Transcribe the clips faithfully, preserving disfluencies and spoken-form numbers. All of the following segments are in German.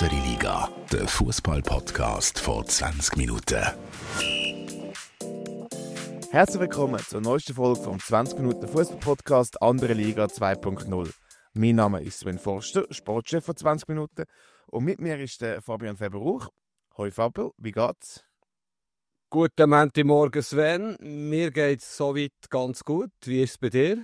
Andere Liga, der Fußball-Podcast vor zwanzig Minuten. Herzlich willkommen zur neuesten Folge vom zwanzig Minuten Fußball-Podcast Andere Liga zwei Punkt null. Mein Name ist Sven Forster, Sportchef von zwanzig Minuten. Und mit mir ist der Fabian Feberuch. Hoi Fabio, wie geht's? Guten Montagmorgen, Sven. Mir geht's soweit ganz gut. Wie ist es bei dir?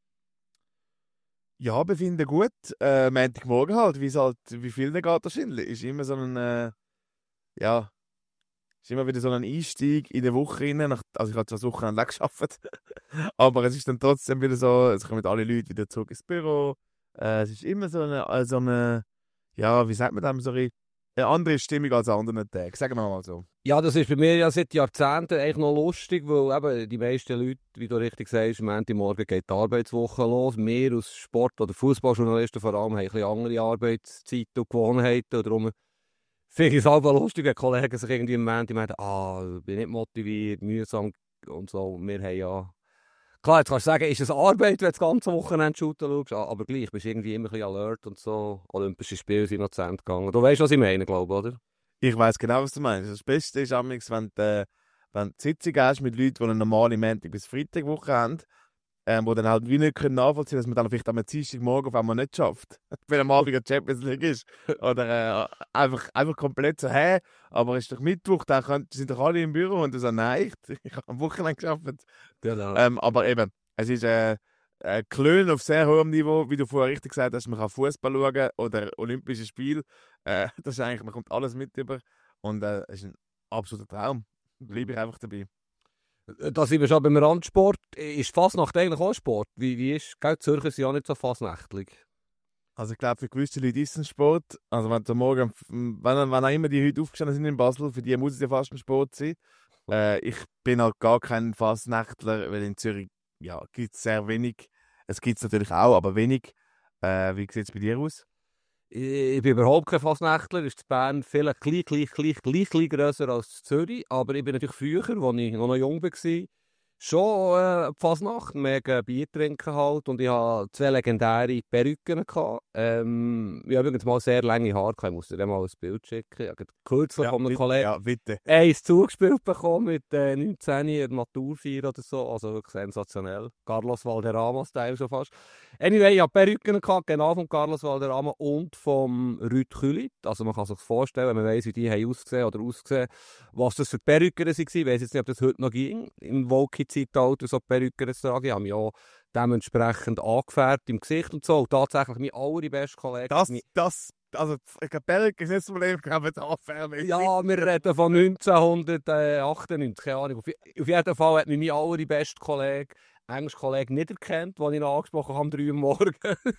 Ja, befinden gut. Äh, Montagmorgen halt, wie es halt, wie viel der geht wahrscheinlich. Ist immer so ein, äh, ja, ist immer wieder so ein Einstieg in die Woche rein. Nach, also ich habe zwar das Wochenende gearbeitet, aber es ist dann trotzdem wieder so, es kommen alle Leute wieder zurück ins Büro. Äh, es ist immer so eine, so eine, ja, wie sagt man das, so eine, eine andere Stimmung als an anderen Tagen, sagen wir mal so. Ja, das ist bei mir ja seit Jahrzehnten eigentlich noch lustig, weil eben die meisten Leute, wie du richtig sagst, am Montagmorgen geht die Arbeitswoche los. Wir als Sport- oder Fußballjournalisten vor allem haben ein bisschen andere Arbeitszeiten und Gewohnheiten. Und darum finde ich es auch lustig, wenn Kollegen sich irgendwie am Montag meinen, ah, ich bin nicht motiviert, mühsam und so. Wir haben ja... Klar, jetzt kannst du sagen, ist es Arbeit, wenn du das ganze Wochenende shooten schaust, aber gleich bist du irgendwie immer ein bisschen alert und so. Olympische Spiele sind noch zu Ende gegangen. Du weißt, was ich meine, glaube ich, oder? Ich weiss genau, was du meinst. Das Beste ist, amigs, wenn du, wenn du Sitzung hast mit Leuten, die eine normale Montag- bis Freitagwoche haben, ähm, die dann halt wie nicht können nachvollziehen können, dass man dann vielleicht am Dienstagmorgen auf einmal nicht schafft, wenn am Abend eine Champions League ist. Oder äh, einfach, einfach komplett so, hä, aber es ist doch Mittwoch, da könnt, sind doch alle im Büro. Und du sagst, nein, ich, ich habe am Wochenende gearbeitet. Genau. Ähm, aber eben, es ist äh, äh, Klön auf sehr hohem Niveau, wie du vorher richtig gesagt hast, man kann Fußball schauen oder Olympische Spiele. Äh, das ist eigentlich, man kommt alles mit über. Und äh, es ist ein absoluter Traum. Bleibe ich einfach dabei. Da sind wir schon beim Randsport. Ist Fasnacht eigentlich auch Sport? Wie, wie ist, gell, Zürcher sind ja nicht so fasnächtlich. Also ich glaube, für gewisse Leute ist es ein Sport. Also wenn du morgen, wenn, wenn auch immer die heute aufgestanden sind in Basel, für die muss es ja fast ein Sport sein. Äh, ich bin halt gar kein Fasnächtler, weil in Zürich ja, gibt es sehr wenig. Es gibt es natürlich auch, aber wenig. Äh, wie sieht es bei dir aus? Ich, ich bin überhaupt kein Fasnächtler. Ist in Bern vielleicht gleich, gleich, gleich, gleich, gleich grösser als in Zürich. Aber ich bin natürlich früher, als ich noch jung war, schon äh, Fasnacht, mega Bier trinken halt. Und ich hatte zwei legendäre Perücken. Ähm, ich habe übrigens mal sehr lange Haare gehabt. Ich muss dir mal ein Bild schicken. Ich habe kürzlich von einem bitte, Kollegen ja, bitte. eins zugespielt bekommen mit äh, neunzehn in der Maturfeier oder so. Also wirklich sensationell. Carlos Valderrama-Style schon fast. Anyway, ich hatte Perücken gehabt, genau von Carlos Valderrama und vom Rüd Kühlit. Also man kann sich vorstellen, wenn man weiss, wie die haben ausgesehen oder ausgesehen, was das für Perücken waren. Ich weiss jetzt nicht, ob das heute noch ging. Im Woki-Zeitalter so Perücken zu tragen. Ich habe mich auch dementsprechend angefärbt im Gesicht und so. Und tatsächlich mein allerbester Kollege. Das, mein das, also ich glaube, Perücke ist nicht das Problem, ich glaube, das Anfärben. Ja, wir reden von neunzehnhundertachtundneunzig, keine Ahnung. Auf, auf jeden Fall hat mich mein allerbester Kollege, englischer Kollege, nicht erkannt, den ich ihn angesprochen habe, um drei Uhr morgens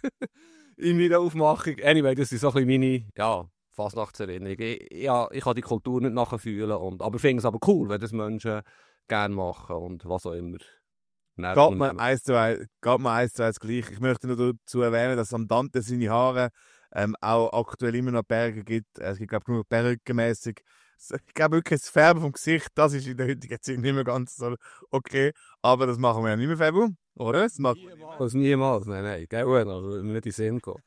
in meiner Aufmachung. Anyway, das ist so ein bisschen meine, ja, Fasnachtserinnerung. Ich, ja, ich kann die Kultur nicht nachfühlen, und, aber ich finde es aber cool, wenn das Menschen gerne machen und was auch immer. Geht mir eins zu eins, geht mir eins zu eins gleich. Ich möchte nur dazu erwähnen, dass am Dante seine Haare ähm, auch aktuell immer noch Berge gibt. Es gibt, glaube ich, nur perückenmässig. Ich glaube wirklich, das Färben vom Gesicht, das ist in der heutigen Zeit nicht mehr ganz so okay. Aber das machen wir ja nicht mehr, Fabio, oder? Das machen wir niemals, niemals. Nein, nein, gell, also nicht in den Sinn kommen.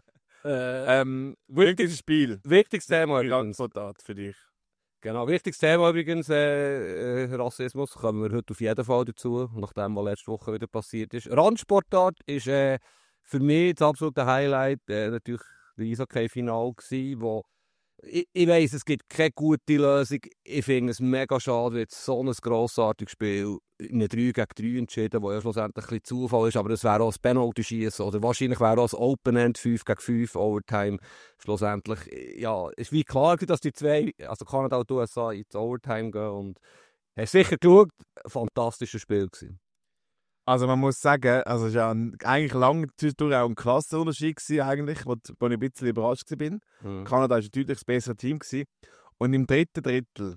äh, ähm, wichtiges Spiel. Wichtiges Thema übrigens. Resultat für dich. Genau, wichtiges Thema übrigens, äh, äh, Rassismus, kommen wir heute auf jeden Fall dazu, nachdem, was letzte Woche wieder passiert ist. Randsportart ist äh, für mich das absolute Highlight, äh, natürlich das Eishockey-Final gewesen, wo ich, ich weiss, es gibt keine gute Lösung. Ich finde es mega schade, weil es so ein grossartiges Spiel in einem drei gegen drei entschieden, wo ja schlussendlich ein bisschen Zufall ist, aber es wäre auch ein Penalty-Schießen oder wahrscheinlich wäre auch ein Open-End fünf gegen fünf Overtime schlussendlich. Ja, es ist wie klar, dass die zwei, also Kanada und U S A, ins Overtime gehen und hast sicher geschaut, ein fantastisches Spiel gewesen. Also man muss sagen, also es war ja ein, eigentlich lange zwischendurch auch ein Klassenunterschied gewesen, eigentlich, wo, wo ich ein bisschen überrascht war. Mhm. Kanada war ein deutlich besseres Team gewesen. Und im dritten Drittel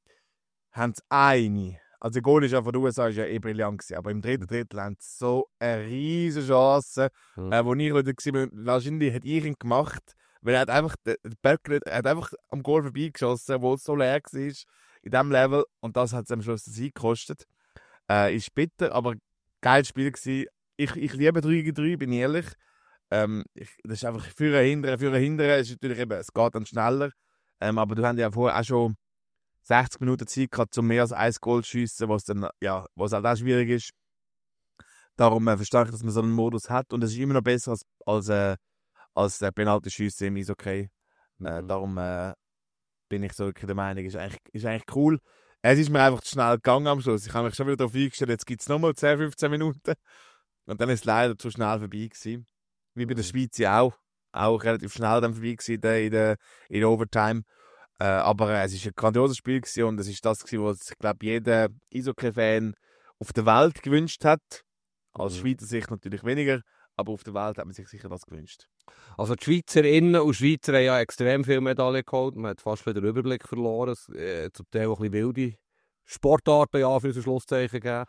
haben sie eine, also der Goal ist ja von den U S A ist ja eh brillant gewesen, aber im dritten Drittel haben sie so eine riesige Chance, mhm. äh, wo ich heute war, wahrscheinlich hat ich ihn gemacht, weil er hat einfach, der Böckler hat einfach am Goal vorbeigeschossen, wo es so leer war in diesem Level, und das hat es am Schluss den Sieg gekostet. Äh, ist bitter, aber geiles Spiel gewesen. Ich, ich liebe drei gegen drei, bin ich ehrlich. Ähm, ich, das ist einfach Führer hindern, Führer hindern ist natürlich eben, es geht dann schneller. Ähm, aber du hast ja vorher auch schon sechzig Minuten Zeit gehabt, um mehr als ein Goal zu schiessen, was dann, ja, was halt auch schwierig ist. Darum äh, verstehe ich, dass man so einen Modus hat und es ist immer noch besser als, als, äh, als äh, Penalty-Schüsse im Eishockey. Mhm. Äh, darum äh, bin ich so wirklich der Meinung, ist eigentlich, ist eigentlich cool. Es ist mir einfach zu schnell gegangen am Schluss. Ich habe mich schon wieder darauf eingestellt, jetzt gibt es nochmal zehn, fünfzehn Minuten. Und dann ist es leider zu schnell vorbei gewesen. Wie bei der Schweiz auch. Auch relativ schnell dann vorbei gewesen in der, in der Overtime. Äh, aber äh, es war ein grandioses Spiel gewesen und es ist das gewesen, was, ich glaube, jeder Eishockey-Fan auf der Welt gewünscht hat. Aus mhm. Schweizer Sicht natürlich weniger, aber auf der Welt hat man sich sicher das gewünscht. Also die Schweizerinnen und Schweizer haben ja extrem viele Medaillen geholt. Man hat fast wieder den Überblick verloren. Äh, zum Teil auch ein bisschen wilde Sportarten, ja, für das Schlusszeichen gegeben.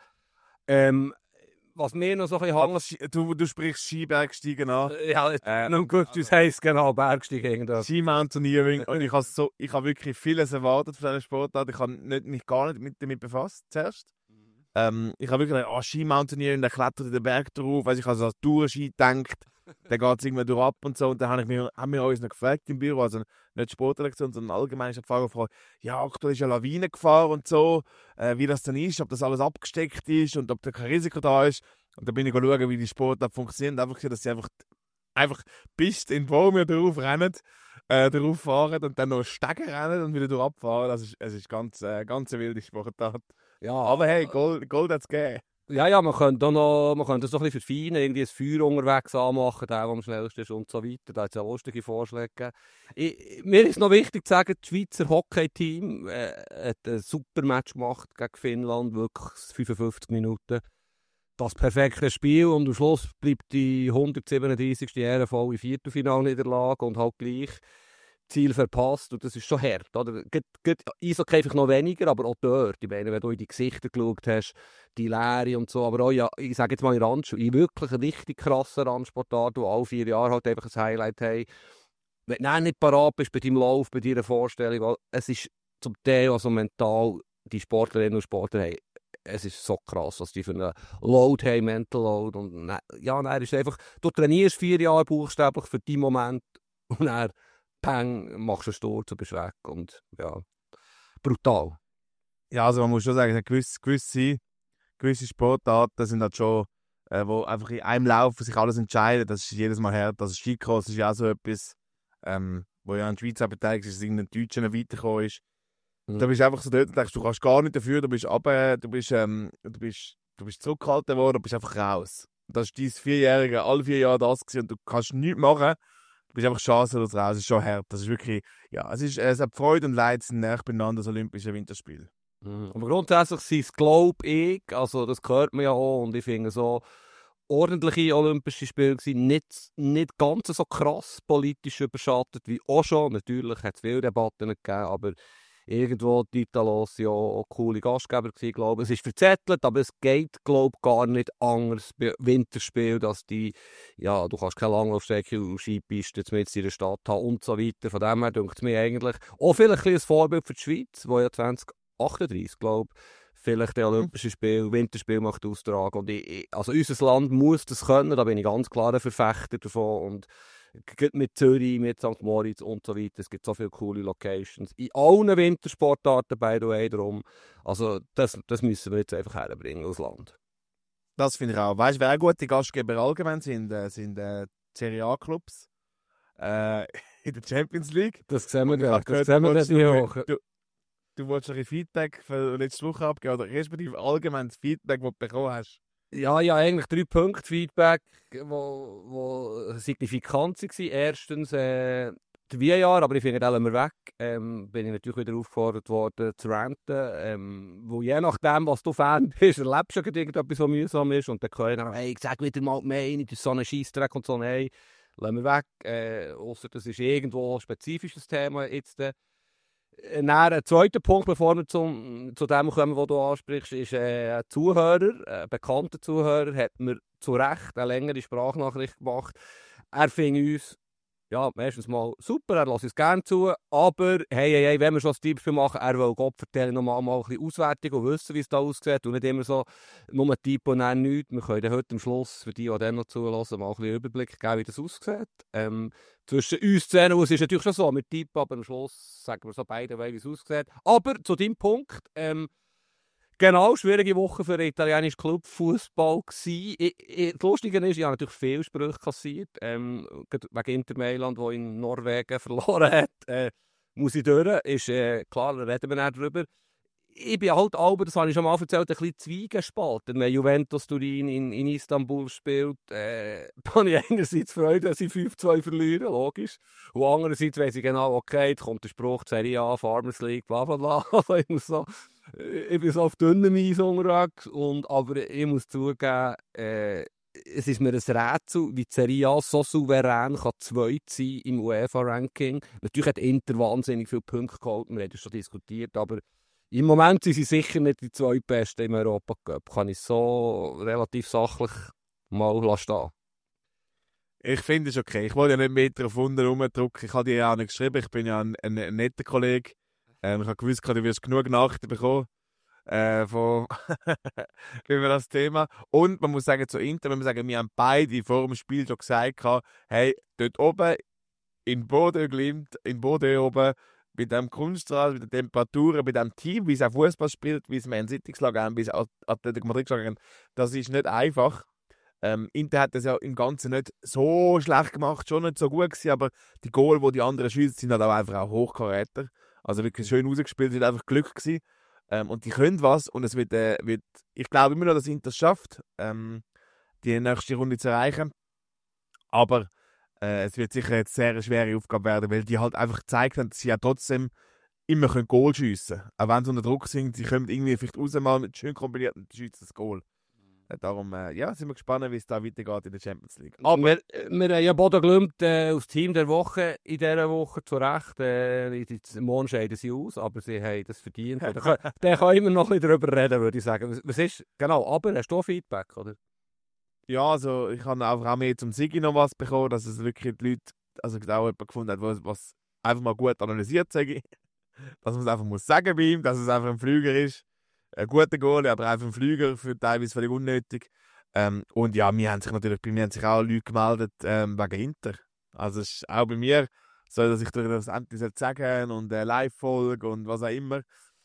Ähm, was mir noch so ein bisschen hängt... Du, du sprichst Skibergsteigen an. Ja, äh, nun gut, das heisst genau Bergsteigen. Ski-Mountaineering. Und ich habe so, ich habe wirklich vieles erwartet von dieser Sportart. Ich habe nicht, mich gar nicht mit, damit befasst zuerst. Mhm. Ähm, ich habe wirklich gedacht, oh, Ski-Mountaineering, der klettert in den Berg drauf. Weißt, ich habe so an Tour-Ski gedacht. Dann geht es irgendwann durch ab und so. Und dann habe ich mir, haben wir uns noch gefragt im Büro, also nicht Sportlektion, sondern allgemein ist der gefragt, ja, aktuell ist ja Lawinengefahr und so, äh, wie das dann ist, ob das alles abgesteckt ist und ob da kein Risiko da ist. Und dann bin ich schauen, wie die Sportart funktioniert. Und einfach gesehen, dass sie einfach, einfach bis in den Baum drauf rennen, äh, drauf fahren und dann noch Stegen rennen und wieder durch abfahren. Das ist, es ist ganz, äh, ganz eine wilde Sportart. Ja, aber hey, Gold, Gold hat es gegeben. Ja, ja, man könnte auch noch, man könnte das noch ein bisschen verfeinern, irgendwie ein Feuer unterwegs anmachen, der, der am schnellsten ist und so weiter. Da hat es ja lustige Vorschläge gegeben. Ich, mir ist noch wichtig zu sagen, das Schweizer Hockey-Team äh, hat ein super Match gemacht gegen Finnland, wirklich fünfundfünfzig Minuten. Das perfekte Spiel und am Schluss bleibt die hundertsiebenunddreißigste ehrenvolle Viertelfinalniederlage und halt gleich Ziel verpasst und das ist schon hart. Oder? Eishockey einfach noch weniger, aber auch dort. Ich meine, wenn du in die Gesichter geschaut hast, die Leere und so, aber auch, ja, ich sage jetzt mal in Randsport, in wirklich einen richtig krassen Randsportart, wo alle vier Jahre halt einfach ein Highlight haben. Wenn du nicht parat bist bei deinem Lauf, bei deiner Vorstellung, weil es ist zum Teil also mental, die Sportlerinnen und Sportler haben, es ist so krass, was die für einen Load haben, Mental Load. Und dann, ja, dann ist einfach, du trainierst vier Jahre buchstäblich für deinen Moment und dann Peng, machst du einen Sturz und bist weg. Und ja, brutal. Ja, also man muss schon sagen, gewisse, gewisse, gewisse Sportarten sind halt schon, äh, wo einfach in einem Lauf sich alles entscheidet. Das ist jedes Mal hart. Also Skicross ist ja auch so etwas, ähm, wo ja in der Schweiz auch beteiligt ist, dass irgendein Deutscher nicht weitergekommen ist. Mhm. Da bist du einfach so dort und denkst, du kannst gar nicht dafür, du bist runter, du bist, ähm, du bist, du bist zurückgehalten worden, du bist einfach raus. Das ist dein Vierjährige, alle vier Jahre das gewesen und du kannst nichts machen. Du bist einfach chancenlos raus, es ist schon hart. Das ist wirklich, ja, es ist, es hat Freude und Leid sind näher beieinander, das Olympische Winterspiel. Mhm. Aber grundsätzlich sind es, glaube ich, also das hört man ja auch und ich finde so, ordentliche Olympische Spiele waren nicht, nicht ganz so krass politisch überschattet wie auch schon. Natürlich hat es viele Debatten gegeben, aber irgendwo die Italos ja auch coole Gastgeber gewesen, glaube ich. Es ist verzettelt, aber es geht, glaube ich, gar nicht anders bei Winterspiel, dass die, ja, du kannst keine Langlaufstrecke und Skipiste mit in der Stadt haben und so weiter. Von dem her denke ich mir eigentlich auch vielleicht ein Vorbild für die Schweiz, wo ja zwanzig achtunddreißig, glaube ich, vielleicht die Olympischen Spiele, Winterspiel macht austragen. Und ich, also unser Land muss das können, da bin ich ganz klar ein Verfechter davon. Und mit Zürich, mit Sankt Moritz und so weiter. Es gibt so viele coole Locations. In allen Wintersportarten, by the way, darum. Also das, das müssen wir jetzt einfach herbringen aus Land. Das finde ich auch. Weißt du, wer auch gute Gastgeber allgemein sind, äh, sind äh, Serie A-Clubs äh, in der Champions League. Das sehen wir ja. Das sehen wir nicht hoch. Du, du wolltest ein Feedback für letzte Woche abgeben, oder respektive allgemein das Feedback, das du bekommen hast. Ja, ja, eigentlich drei Punkte Feedback, wo, wo signifikant waren. Erstens äh, die V A R, aber ich finde, den wir weg. Ähm, bin ich natürlich wieder aufgefordert worden zu ranten. Ähm, wo je nachdem, was du Fan bist, erlebst du irgendetwas, was mühsam ist. Und dann können wir, hey, ich sag wieder mal die Meinung, das ist so ein Scheissdreck und so, hey, lassen wir weg. Äh, ausser das ist irgendwo ein spezifisches Thema jetzt. Äh, Dann ein zweiter Punkt, bevor wir zum, zu dem kommen, was du ansprichst, ist äh, ein Zuhörer, ein bekannter Zuhörer, hat mir zu Recht eine längere Sprachnachricht gemacht. Er fing uns ja, erstens mal super, er lässt uns gerne zu, aber hey, hey, hey, wenn wir schon ein Tippspiel machen, er will Gott vertellen, nochmal mal ein bisschen Auswertung und wissen, wie es da aussieht und nicht immer so, nur Tipp und dann nichts. Wir können dann heute am Schluss, für die, die dann noch zulassen, mal ein bisschen Überblick geben, wie das aussieht. Ähm, zwischen uns Szenen, es ist natürlich schon so, wir tippen, aber am Schluss sagen wir so beide, wie es aussieht. Aber zu deinem Punkt, ähm, genau, schwierige Woche für den italienischen Club Fußball gsi. Das Lustige ist, ich habe natürlich viele Sprüche kassiert, ähm, wegen Inter Mailand, der in Norwegen verloren hat. Äh, muss ich durch, ist äh, klar, da reden wir nicht drüber. Ich bin halt aber, das habe ich schon mal erzählt, ein bisschen zwiegespalten. Wenn Juventus Turin in, in Istanbul spielt, äh, habe ich einerseits Freude, dass sie fünf zwei verlieren, logisch. Und andererseits weiss ich genau, okay, jetzt kommt der Spruch, Serie A, Farmers League, bla bla bla. Also ich muss so, ich bin so auf dünnem Eis unterwegs, und, aber ich muss zugeben, äh, es ist mir ein Rätsel, wie die Serie A so souverän kann zweit sein im UEFA-Ranking. Natürlich hat Inter wahnsinnig viele Punkte geholt, wir haben das schon diskutiert, aber im Moment sind sie sicher nicht die zwei Besten im Europacup. Kann ich so relativ sachlich mal stehen. Ich finde es okay. Ich wollte ja nicht mehr drauf unten rumdrücken. Ich habe dir ja auch nicht geschrieben. Ich bin ja ein, ein, ein netter Kollege. Ähm, ich habe gewusst, du wirst genug Nachrichten bekommen äh, von über das Thema. Und man muss sagen, zu Inter, wenn man sagen, wir haben beide vor dem Spiel schon gesagt, hey, dort oben in Bordeaux Glimt, in Bordeaux oben, bei dem Kunststraße, bei den Temperaturen, bei dem Team, wie es auch Fußball spielt, wie es Man City geschlagen haben, wie es Atletico Madrid geschlagen haben, das ist nicht einfach. Ähm, Inter hat das ja im Ganzen nicht so schlecht gemacht, schon nicht so gut gewesen, aber die Goal, die die anderen schießen, sind halt auch einfach auch Hochkaräter. Also wirklich schön rausgespielt, es wird einfach Glück gewesen. Ähm, und die können was, und es wird, äh, wird ich glaube immer noch, dass Inter es schafft, ähm, die nächste Runde zu erreichen. Aber äh, es wird sicher jetzt sehr eine schwere Aufgabe werden, weil die halt einfach gezeigt haben, dass sie ja trotzdem immer können Goal schiessen können. Auch wenn sie unter Druck sind, sie kommen irgendwie vielleicht raus mal mit schön kombinierten schiessen das Goal. Darum äh, ja, sind wir gespannt, wie es da weitergeht in der Champions League. Aber wir, wir haben ja Bodo Glimt äh, als Team der Woche in dieser Woche zu Recht. Äh, morgen scheiden sie aus, aber sie haben das verdient. Da können wir noch ein bisschen darüber reden, würde ich sagen. Was ist, genau, aber hast du Feedback, oder? Ja, also ich habe einfach auch mehr zum Sigi noch was bekommen, dass es wirklich die Leute, also auch jemand gefunden hat, was, was einfach mal gut analysiert, sage ich. Dass man es einfach muss sagen bei ihm, dass es einfach ein Flüger ist. Ein guter Goal, aber einfach ein Flüger, für teilweise völlig unnötig. Ähm, und ja, wir haben sich natürlich, bei mir haben sich auch Leute gemeldet ähm, wegen Inter. Also es ist auch bei mir so, dass ich das endlich sagen und äh, Live-Folge und was auch immer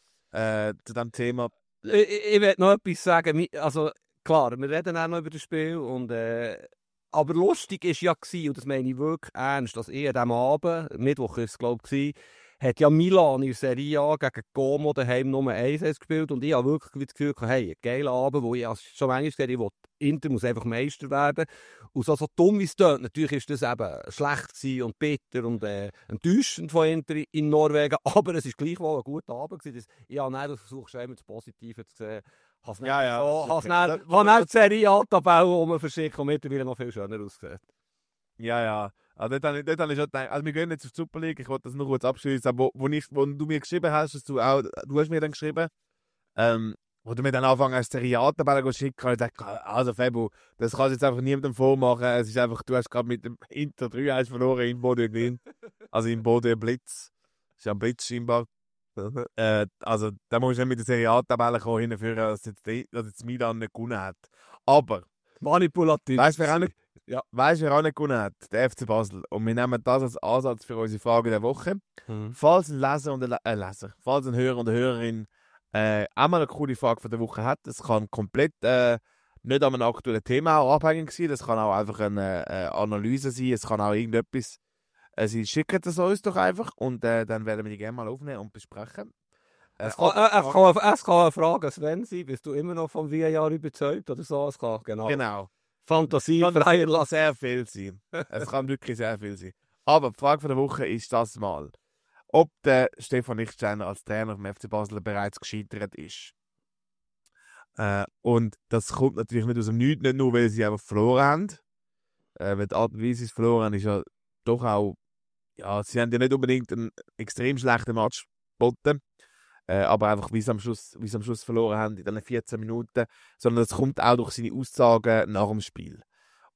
äh, zu diesem Thema. Ich, ich will noch etwas sagen. Also klar, wir reden auch noch über das Spiel. Und, äh, aber lustig war ja, gewesen, und das meine ich wirklich ernst, dass ich an diesem Abend, Mittwoch war es glaube ich, hat ja Milan in der Serie A gegen Como daheim Nummer eins gespielt, und ich habe wirklich das Gefühl, hey, ein geiler Abend, wo ich schon manchmal gesagt habe, ich will, Inter muss einfach Meister werden. Und so, so dumm wie es tönt, natürlich ist das eben schlecht gewesen und bitter und äh, enttäuschend von Inter in Norwegen, aber es war gleichwohl ein guter Abend gewesen. Ich habe nicht versucht, schon immer das Positive zu sehen. Has ja, ja. Oh, has okay. Nicht die Serie A-Tabelle, wo man verschickt und mittlerweile noch viel schöner aussieht. Ja, ja. Also dort habe ich, dort habe ich schon gedacht, also wir gehen jetzt auf die Super League, ich wollte das noch kurz abschließen, aber wo, wo, ich, wo du mir geschrieben hast, dass du auch, du hast mir dann geschrieben, ähm, wo du mir dann anfangen als Serie A-Tabelle zu schicken, habe ich gedacht, also Febo, das kannst du jetzt einfach niemandem vormachen, es ist einfach, du hast gerade mit dem Inter drei eins verloren in Bordeaux Glimt, also in Bordeaux Blitz, das ist ja ein Blitz scheinbar. äh, also da musst du nicht mit der Serie A-Tabelle kommen, hinführen, dass jetzt, dass jetzt Milan nicht gewonnen hat. Aber manipulativ. Weißt du, wer auch nicht, ja, weißt, wer auch nicht gewonnen hat? Der F C Basel. Und wir nehmen das als Ansatz für unsere Frage der Woche. Mhm. Falls ein Leser und ein äh, Leser, falls ein Hörer und eine Hörerin äh, auch mal eine coole Frage von der Woche hat, das kann komplett äh, nicht an einem aktuellen Thema auch abhängig sein. Das kann auch einfach eine äh, Analyse sein. Es kann auch irgendetwas. Äh, sie schicken das uns doch einfach und äh, dann werden wir die gerne mal aufnehmen und besprechen. Äh, es, kann, äh, es, kann, es kann eine Frage Sven sein, bist du immer noch vom V A R überzeugt oder so? Es kann, genau. Genau. Fantasie freier lassen. Sehr viel sein. Es kann wirklich sehr viel sein. Aber die Frage von der Woche ist das mal, ob der Stefan Lichtsteiner als Trainer vom F C Basel bereits gescheitert ist. Äh, und das kommt natürlich nicht aus dem Nichts, nicht nur, weil sie einfach verloren haben. Äh, weil die Art und Weise, wie sie verloren haben, ist ja doch auch, ja, sie haben ja nicht unbedingt einen extrem schlechten Match geboten. Äh, aber einfach, wie sie am Schluss, wie sie am Schluss verloren haben in den vierzehn Minuten, sondern es kommt auch durch seine Aussagen nach dem Spiel.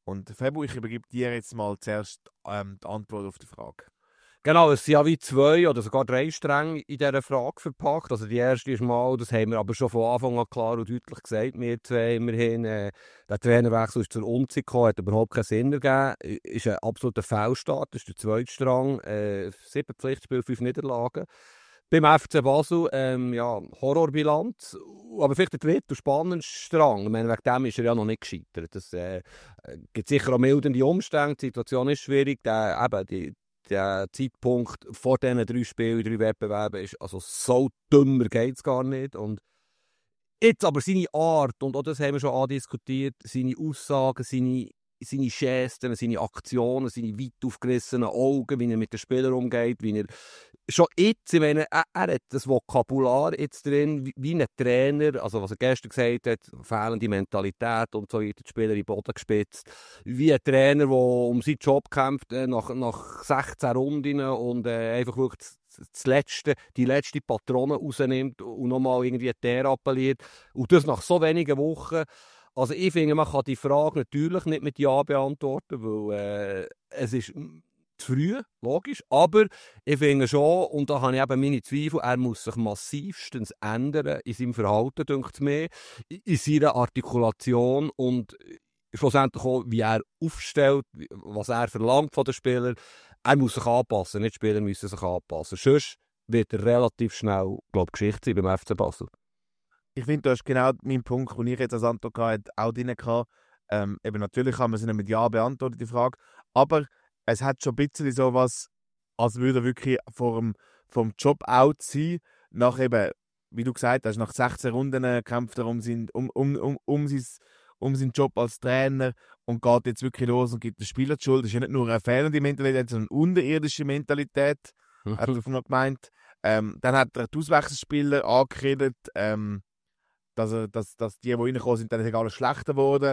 Und Fabu, ich übergebe dir jetzt mal zuerst ähm, die Antwort auf die Frage. Genau, es sind ja wie zwei oder sogar drei Stränge in dieser Frage verpackt. Also die erste ist mal, das haben wir aber schon von Anfang an klar und deutlich gesagt, wir zwei immerhin, äh, der Trainerwechsel ist zur Unzeit gekommen, hat überhaupt keinen Sinn ergeben, ist ein absoluter Fehlstart, das ist der zweite Strang, äh, sieben Pflichtspiele, fünf Niederlagen. Beim F C Basel, ähm, ja, Horrorbilanz, aber vielleicht der dritte und spannendste Strang. Ich meine, wegen dem ist er ja noch nicht gescheitert. Es äh, gibt sicher auch mildernde Umstände, die Situation ist schwierig, der, eben, die, der Zeitpunkt vor diesen drei Spielen, drei Wettbewerben ist also so dümmer geht es gar nicht. Und jetzt aber seine Art, und auch das haben wir schon andiskutiert, seine Aussagen, seine, seine Gesten, seine Aktionen, seine weit aufgerissenen Augen, wie er mit den Spielern umgeht, wie er schon jetzt, ich meine, er, er hat das Vokabular jetzt drin, wie, wie ein Trainer, also was er gestern gesagt hat, fehlende Mentalität und so weiter, die Spieler in den Boden gespitzt, wie ein Trainer, der um seinen Job kämpft, äh, nach, nach sechzehn Runden und äh, einfach wirklich das, das letzte, die letzte Patrone rausnimmt und nochmal irgendwie der appelliert und das nach so wenigen Wochen. Also ich finde, man kann die Frage natürlich nicht mit Ja beantworten, weil äh, es ist zu früh, logisch, aber ich finde schon, und da habe ich eben meine Zweifel, er muss sich massivstens ändern in seinem Verhalten, denke ich mir, in seiner Artikulation und schlussendlich auch, wie er aufstellt, was er verlangt von den Spielern. Er muss sich anpassen, nicht die Spieler müssen sich anpassen. Sonst wird er relativ schnell, glaube ich, Geschichte sein beim F C Basel. Ich finde, du hast genau meinen Punkt, den ich jetzt als Antwort hatte, auch drin gehabt. Ähm, eben natürlich kann man sie nicht mit Ja beantworten, die Frage, aber es hat schon ein bisschen so was, als würde er wirklich vom, vom Job out sein. Nach eben, wie du gesagt hast, nach sechzehn Runden kämpft er um, sein, um, um, um, um, sein, um seinen Job als Trainer und geht jetzt wirklich los und gibt den Spieler die Schuld. Das ist ja nicht nur eine fehlende Mentalität, sondern eine unterirdische Mentalität, hat er noch gemeint. Ähm, dann hat er die Auswechselspieler angeredet, ähm, dass, er, dass, dass die, die reingekommen sind, dann alles schlechter geworden.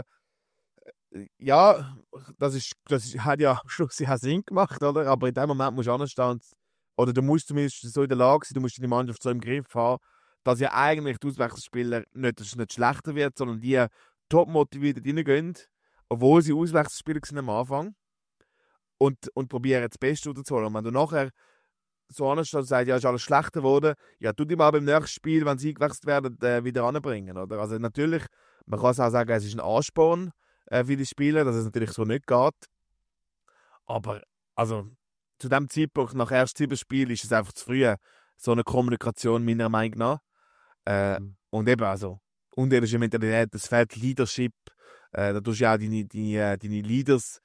Ja, das, ist, das ist, hat ja schlussendlich auch Sinn gemacht, oder? Aber in dem Moment musst du anstehen, oder du musst zumindest so in der Lage sein, du musst deine Mannschaft so im Griff haben, dass ja eigentlich die Auswechselspieler nicht, dass es nicht schlechter wird, sondern die top motiviert reingehen, obwohl sie Auswechselspieler sind am Anfang und, und probieren das Beste rauszuholen. Und wenn du nachher so anstehst und sagst, ja, ist alles schlechter geworden, ja, tu die mal beim nächsten Spiel, wenn sie eingewechselt werden, äh, wieder anbringen, oder? Also natürlich, man kann es auch sagen, es ist ein Ansporn für die Spieler, dass es natürlich so nicht geht. Aber also, zu dem Zeitpunkt, nach erst sieben Spielen, ist es einfach zu früh, so eine Kommunikation meiner Meinung nach. Äh, mhm. Und eben, also, unterirdische Mentalität, es fehlt Leadership, äh, da tust du ja auch deine, deine, deine Leaders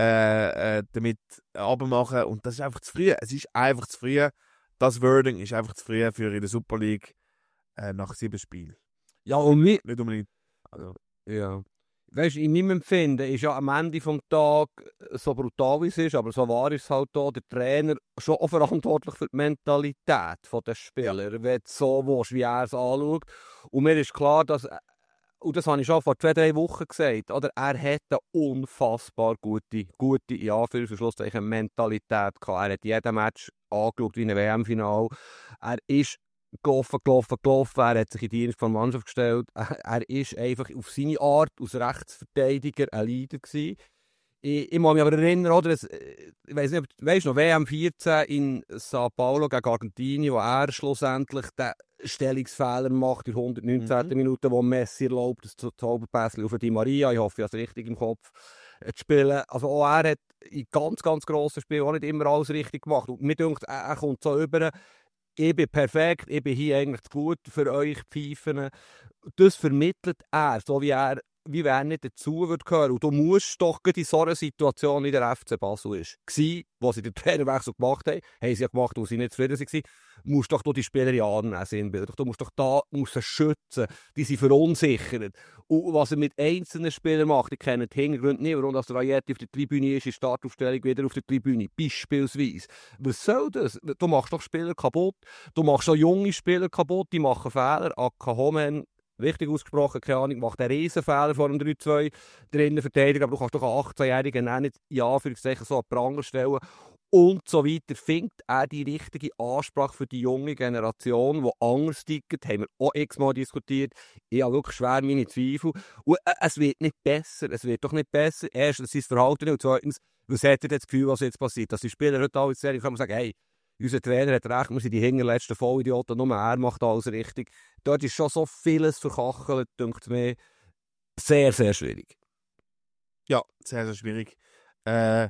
äh, äh, damit abmachen und das ist einfach zu früh. Es ist einfach zu früh. Das Wording ist einfach zu früh für in der Super League äh, nach sieben Spielen. Ja, und wie... Nicht unbedingt. Also, ja. Weißt du, in meinem Empfinden ist ja am Ende des Tages, so brutal wie es ist, aber so wahr ist es halt auch, der Trainer schon auch verantwortlich für die Mentalität der Spieler, ja. Wenn du so willst, wie er es anschaut. Und mir ist klar, dass, und das habe ich schon vor zwei, drei Wochen gesagt, oder, er hat eine unfassbar gute, gute in Anführungszeichen, Mentalität gehabt. Er hat jeden Match angeschaut wie ein W M-Final. Er ist gelaufen, gelaufen, gelaufen. Er hat sich in die Dienst von der Mannschaft gestellt. Er ist einfach auf seine Art als Rechtsverteidiger ein Leader gewesen. Ich, ich muss mich aber erinnern, oder, es, ich weiss nicht, weißt du noch, W M vierzehn in Sao Paulo gegen Argentinien, wo er schlussendlich den Stellungsfehler macht in der hundertneunzehnten Mhm. Minute, wo Messi erlaubt, das Zauberpässchen auf Di Maria, ich hoffe, ich habe es richtig im Kopf, zu spielen. Also auch er hat in ganz, ganz grossen Spielen auch nicht immer alles richtig gemacht. Und mir denkt, er, er kommt so über, ich bin perfekt, ich bin hier eigentlich zu gut für euch Pfeifen. Das vermittelt er, so wie er, wie wenn er nicht dazu würde gehören. Und du musst doch in so einer Situation, wie der F C Basel ist, war, wo sie den Trainerwechsel gemacht haben, haben sie ja gemacht, wo sie nicht zufrieden waren, musst doch die Spieler ja annehmen. Du musst doch da musst sie schützen, die sind verunsichert. Und was er mit einzelnen Spielern macht, ich kenne die Hintergründe nicht, warum das Rajeti auf der Tribüne ist, in Startaufstellung wieder auf der Tribüne, beispielsweise. Was soll das? Du machst doch Spieler kaputt, du machst auch junge Spieler kaputt, die machen Fehler. Akka Homen, richtig ausgesprochen, keine Ahnung, macht einen Riesenfehler vor dem drei zwei drinnen Verteidiger, aber du kannst doch einen achtzehnjährigen nicht in Anführungszeichen so an Pranger stellen. und so weiter. Findet er die richtige Ansprache für die junge Generation, die anders tickt, haben wir auch x-mal diskutiert. Ich habe wirklich schwer meine Zweifel. Und äh, es wird nicht besser, es wird doch nicht besser. Erstens sein Verhalten und zweitens, was hat er das Gefühl, was jetzt passiert? Dass die Spieler heute alle sehr, kann man sagen, hey, unser Trainer hat recht, wir sind die hinterletzten Vollidioten, nur er macht alles richtig. Dort ist schon so vieles verkachelt, denkt mir, sehr, sehr schwierig. Ja, sehr, sehr schwierig. Äh,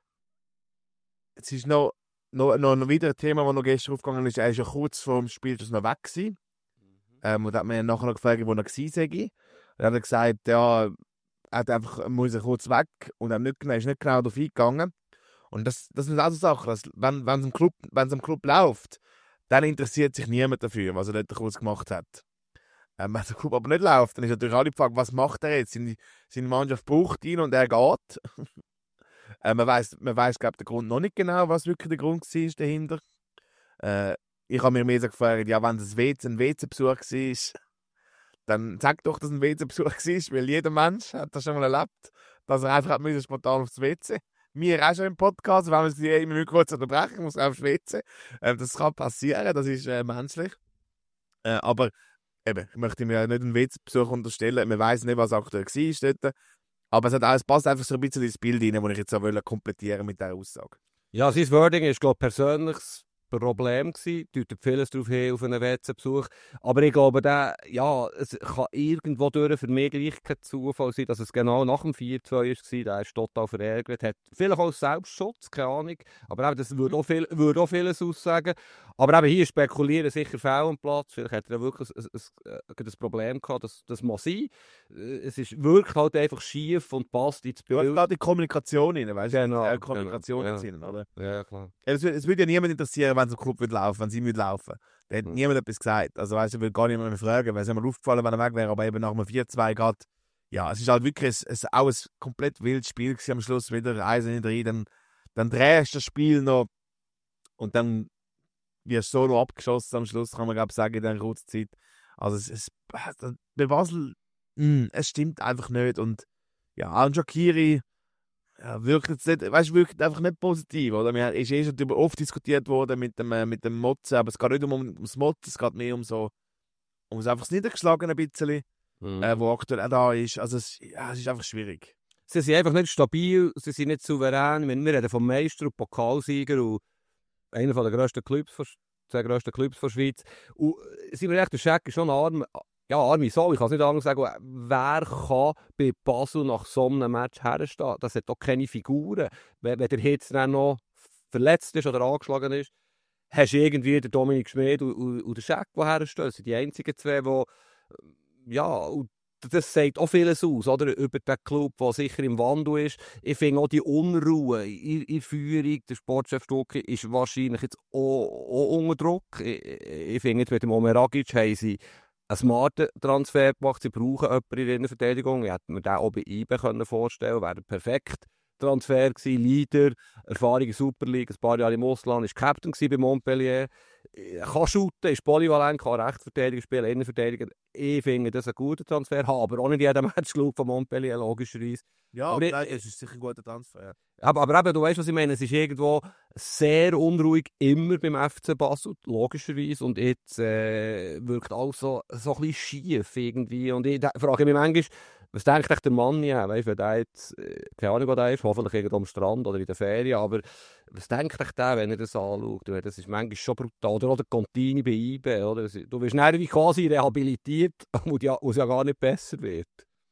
es ist noch, noch, noch, noch wieder ein Thema, das noch gestern aufgegangen ist. Er ist ja kurz vor dem Spiel das noch weg gewesen. Mhm. Ähm, und da hat man nachher noch gefragt, wo er gewesen sei. Und dann hat er gesagt, ja, er hat einfach, muss er kurz weg und er nicht, ist nicht genau darauf eingegangen. Und das, das sind auch so Sachen, dass, wenn es im Club, wenn's im Club läuft, dann interessiert sich niemand dafür, was er dort kurz gemacht hat. Ähm, wenn der Club aber nicht läuft, dann ist natürlich auch die Frage, was macht er jetzt? Seine, seine Mannschaft braucht ihn und er geht. äh, man weiss, man weiss, glaube ich, den Grund noch nicht genau, was wirklich der Grund war dahinter. Äh, ich habe mir mehr so gefragt, ja, wenn es ein W C-Besuch war, dann sag doch, dass es ein W C-Besuch war, weil jeder Mensch hat das schon mal erlebt, dass er einfach hat spontan aufs W C. Wir auch schon im Podcast, wenn wir sie immer kurz unterbrechen, muss er aufs W C. Äh, das kann passieren, das ist äh, menschlich. Äh, aber eben, ich möchte mir nicht einen W C-Besuch unterstellen. Man weiss nicht, was aktuell war dort. Aber es, hat auch, es passt einfach so ein bisschen ins Bild rein, das ich jetzt auch komplettieren mit dieser Aussage. Ja, sein Wording ist, glaube ich, persönliches Problem gewesen. Deutet vieles darauf hin, auf einen W C-Besuch. Aber ich glaube, der, ja, es kann irgendwo durch für mich gleich kein Zufall sein, dass es genau nach dem vier zwei war. Der ist total verärgert. Hat vielleicht auch Selbstschutz, keine Ahnung. Aber eben, das würde auch, viel, würde auch vieles aussagen. Aber eben hier spekulieren sicher fehl am Platz. Vielleicht hat er wirklich ein, ein, ein, ein Problem gehabt, das, das muss sein. Es ist, wirkt halt einfach schief und passt ins Bild. Du hast die Kommunikation rein, weißt du? Genau. Äh, Kommunikation genau. Sinn, oder? Ja, klar. Es würde würd ja niemand interessieren, wenn es im Club wird laufen, wenn sie mit laufen. Da hat mhm. niemand etwas gesagt. Also weißt du, ich würde gar niemand mehr fragen, weil es mir aufgefallen, wenn er weg wäre, aber eben nach einem vier zwei geht. Ja, es ist halt wirklich ein, ein, auch ein komplett wildes Spiel gewesen, am Schluss wieder eins in drei, dann, dann drehst du das Spiel noch und dann wirst du so noch abgeschossen am Schluss, kann man glaube ich sagen, in dieser kurzen Zeit. Also es, es bei Basel, mh, es stimmt einfach nicht und ja, Al-Shaqiri ja, wirkt jetzt nicht, weißt, wirkt einfach nicht positiv, oder? Es ist eh schon oft diskutiert worden mit dem, äh, mit dem Motzen, aber es geht nicht um, um das Motzen, es geht mehr um so, um es einfach das Niedergeschlagene ein bisschen, mhm. äh, wo aktuell auch da ist. Also es, ja, es ist einfach schwierig. Sie sind einfach nicht stabil, sie sind nicht souverän. Wir reden vom Meister und Pokalsieger und einer der grössten Clubs, der grössten Clubs der Schweiz. Und sind wir echt, der Scheck ist schon arm. Ja, arme Sau, ich kann es nicht anders sagen, wer kann bei Basel nach so einem Match herstehen? Das hat doch keine Figuren. Wenn, wenn der Hitz dann noch verletzt ist oder angeschlagen ist, hast du irgendwie den Dominik Schmid und, und, und den Scheck, die herstehen. Das sind die einzigen zwei, die, ja, und das sagt auch vieles aus, oder? Über den Club, der sicher im Wandel ist. Ich finde auch die Unruhe in der Führung, der Sportchef Stucki ist wahrscheinlich jetzt auch, auch unter Druck. Ich, ich finde jetzt mit dem Omer Agic haben sie einen smarten Transfer gemacht. Sie brauchen jemanden in der Innenverteidigung. Ich hätte mir den auch bei I B vorstellen können. Wäre ein perfekter Transfer gewesen. Leader, Erfahrung in Super League, ein paar Jahre im Ausland, ist Captain bei Montpellier. Kann shooten, ist polyvalent, kann Rechtsverteidiger spielen, Innenverteidiger. Ich finde das ein guter Transfer. Habe aber auch nicht jeden Match geschaut von Montpellier, logischerweise. Ja, aber nein, es ist sicher ein guter Transfer. Aber, aber eben, du weißt, was ich meine. Es ist irgendwo sehr unruhig, immer beim F C Basel, logischerweise. Und jetzt äh, wirkt alles so, so ein bisschen schief irgendwie. Und ich da, frage mich manchmal, was denkt echt der Mann ja? Weißt du, wenn der jetzt, äh, keine Ahnung, wo der ist, hoffentlich irgendwo am Strand oder in der Ferien, aber was denkt echt der, wenn er das anschaut? Das ist manchmal schon brutal. Oder, oder Contini bei I B, oder? Du wirst dann wie quasi rehabilitiert, wo es ja gar nicht besser wird.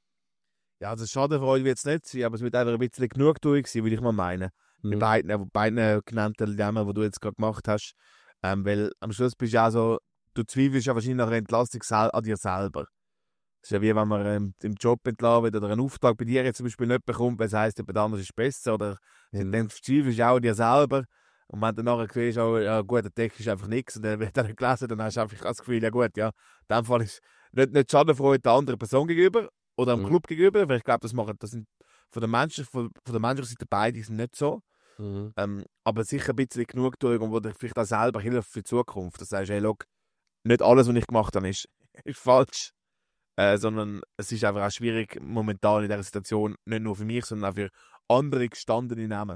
Ja, also Schadenfreude wird es nicht sein, aber es wird einfach ein bisschen Genugtuung sein, würde ich mal meinen. Mhm. Mit beiden, beiden genannten Themen, die du jetzt gerade gemacht hast. Ähm, weil am Schluss bist du ja so, du zweifelst ja wahrscheinlich nach einer Entlassung an dir selber. Das ist ja wie wenn man ähm, im Job entlassen wird oder einen Auftrag bei dir jetzt zum Beispiel nicht bekommt, weil es heisst, jemand anderes ist besser. Oder mhm. dann zweifelst du auch an dir selber. Und wenn du nachher siehst, oh, ja gut, der Deck ist einfach nichts und dann wird er gelesen, dann hast du einfach das Gefühl, ja gut, ja, in dem Fall ist nicht, nicht Schadenfreude der anderen Person gegenüber oder dem mhm. Club gegenüber, weil ich glaube, das machen, das sind von der Menschen, von, von der menschlichen Seite beide sind nicht so. Mhm. Ähm, aber sicher ein bisschen Genugtuung und wo dir vielleicht auch selber hilft für die Zukunft. Das heißt, hey, look, nicht alles, was ich gemacht habe, ist, ist falsch. Äh, sondern es ist einfach auch schwierig, momentan in dieser Situation, nicht nur für mich, sondern auch für andere gestandene Namen.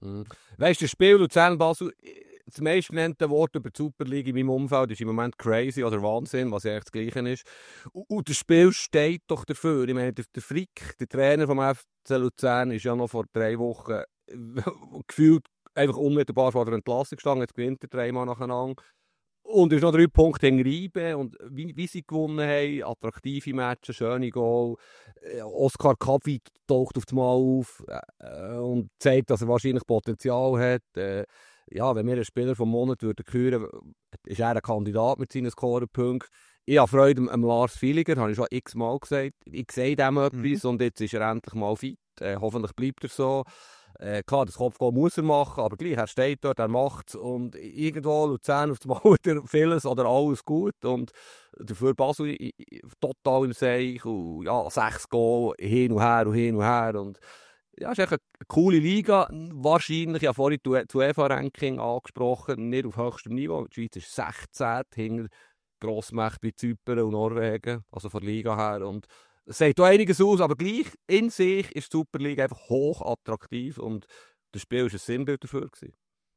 Mhm. Weißt du, das Spiel Luzern-Basel, das meistgenannte Wort über die Superliga in meinem Umfeld ist im Moment crazy oder Wahnsinn, was ja eigentlich das Gleiche ist. Und, und das Spiel steht doch dafür. Ich meine, der, der Frick, der Trainer vom F C Luzern, ist ja noch vor drei Wochen gefühlt einfach unmittelbar vor der Entlassung gestanden. Jetzt gewinnt er dreimal nacheinander. Und es ist noch drei Punkte hinter I B. Und wie, wie sie gewonnen haben, attraktive Matches, schöne Goal. Oskar Kavi taucht auf einmal auf äh, und zeigt, dass er wahrscheinlich Potenzial hat. Äh, ja, wenn wir einen Spieler vom Monat würden küren, ist er ein Kandidat mit seinen Scorerpunkten. Ich habe Freude am, am Lars Villiger, habe ich schon x-mal gesagt. Ich sehe dem etwas mhm. und jetzt ist er endlich mal fit. Äh, hoffentlich bleibt er so. Äh, klar, das Kopfgoal muss er machen, aber gleich, er steht dort, er macht es. Und irgendwo, Luzern auf dem Mal hat vieles oder alles gut. Und dafür Basel total im Seich. Und ja, sechs Goal hin und her und hin und her. Und ja, es ist echt eine coole Liga. Wahrscheinlich, ich habe vorhin das UEFA-Ranking angesprochen, nicht auf höchstem Niveau. Die Schweiz ist sechzehn hinter Grossmächten wie Zypern und Norwegen, also von der Liga her. Und es sagt auch einiges aus, aber gleich in sich ist die Superliga einfach hoch attraktiv und das Spiel war ein Sinnbild dafür gewesen.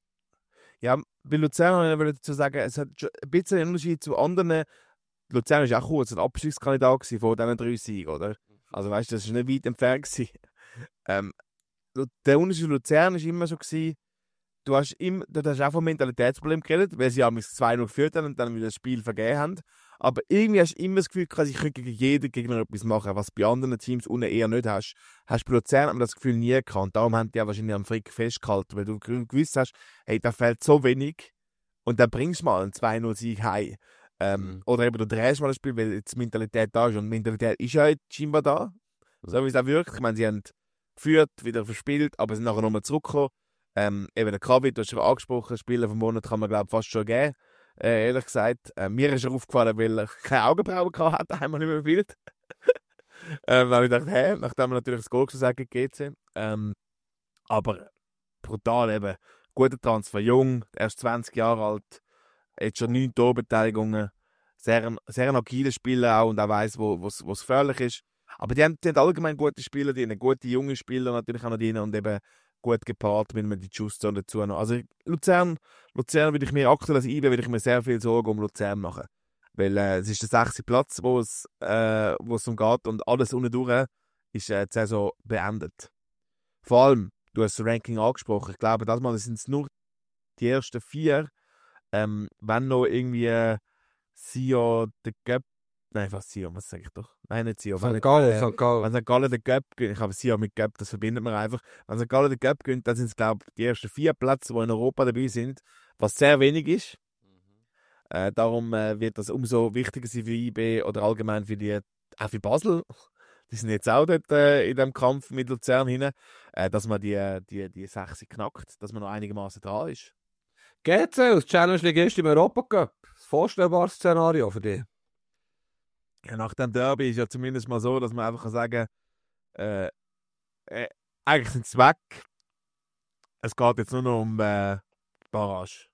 Ja, bei Luzern würde ich dazu sagen, es hat ein bisschen einen Unterschied zu anderen. Luzern war auch kurz ein Abstiegskandidat von diesen drei Siegen, oder? Also weißt du, das war nicht weit entfernt. ähm, der Unterschied zu Luzern war immer so gewesen, du hast immer, du hast auch von Mentalitätsproblemen geredet, weil sie ja zwei null geführt haben und dann wieder das Spiel vergeben haben. Aber irgendwie hast du immer das Gefühl, dass ich gegen jeden Gegner etwas machen, was du bei anderen Teams unten eher nicht hast. Hast du bei Luzern aber das Gefühl nie gehabt. Und darum haben die ja wahrscheinlich am Frick festgehalten, weil du gewusst hast, hey, da fehlt so wenig und dann bringst du mal einen zwei null Sieg heim. Ähm, mhm. Oder eben du drehst mal das Spiel, weil jetzt die Mentalität da ist. Und die Mentalität ist ja jetzt scheinbar da. Mhm. So wie es auch wirkt. Ich meine, sie haben geführt, wieder verspielt, aber sind nachher nochmal zurückgekommen. Ähm, eben der Kavi, du hast schon angesprochen, Spieler vom Monat kann man glaube fast schon geben. Äh, ehrlich gesagt, äh, mir ist er aufgefallen, weil er keine Augenbrauen hatte, einmal nicht mehr gespielt. ähm, dann habe ich gedacht, hä, nachdem wir natürlich das Goal gesagt gegeben haben. Ähm, aber brutal eben, guter Transfer, jung, erst zwanzig Jahre alt, jetzt schon neun Torbeteiligungen, sehr, sehr ein agiler Spieler auch und auch weiss, wo es gefährlich ist. Aber die haben, die haben allgemein gute Spieler drin, gute junge Spieler natürlich auch noch drin und eben gut gepaart, wenn man die Justo dazu noch. Also Luzern, Luzern würde ich mir aktuell als I B würde ich mir sehr viel Sorgen um Luzern machen. Weil äh, es ist der sechste Platz, wo es, äh, wo es umgeht und alles unten durch ist äh, die Saison beendet. Vor allem, du hast das Ranking angesprochen, ich glaube, das Mal sind es nur die ersten vier, ähm, wenn noch irgendwie äh, Sion, der Göpp, nein, was Sion, was sage ich doch? Nein, nicht Sion. Sankt Gallen, Sankt Gallen. Wenn Sankt Gallen den Göpp gönnt, ich habe Sion mit Göpp, das verbindet man einfach. Wenn Sankt Gallen den Göpp gönnt, dann sind es, glaube ich, die ersten vier Plätze, die in Europa dabei sind, was sehr wenig ist. Mhm. Äh, darum äh, wird das umso wichtiger sein für I B oder allgemein für die, auch für Basel. Die sind jetzt auch dort äh, in diesem Kampf mit Luzern hin, äh, dass man die, die, die sechs knackt, dass man noch einigermaßen dran ist. G C als Challenge League im Europacup. Das vorstellbares Szenario für dich? Ja, nach dem Derby ist ja zumindest mal so, dass man einfach sagen kann, äh, äh, eigentlich sind sie weg. Es geht jetzt nur noch um äh, Barrage.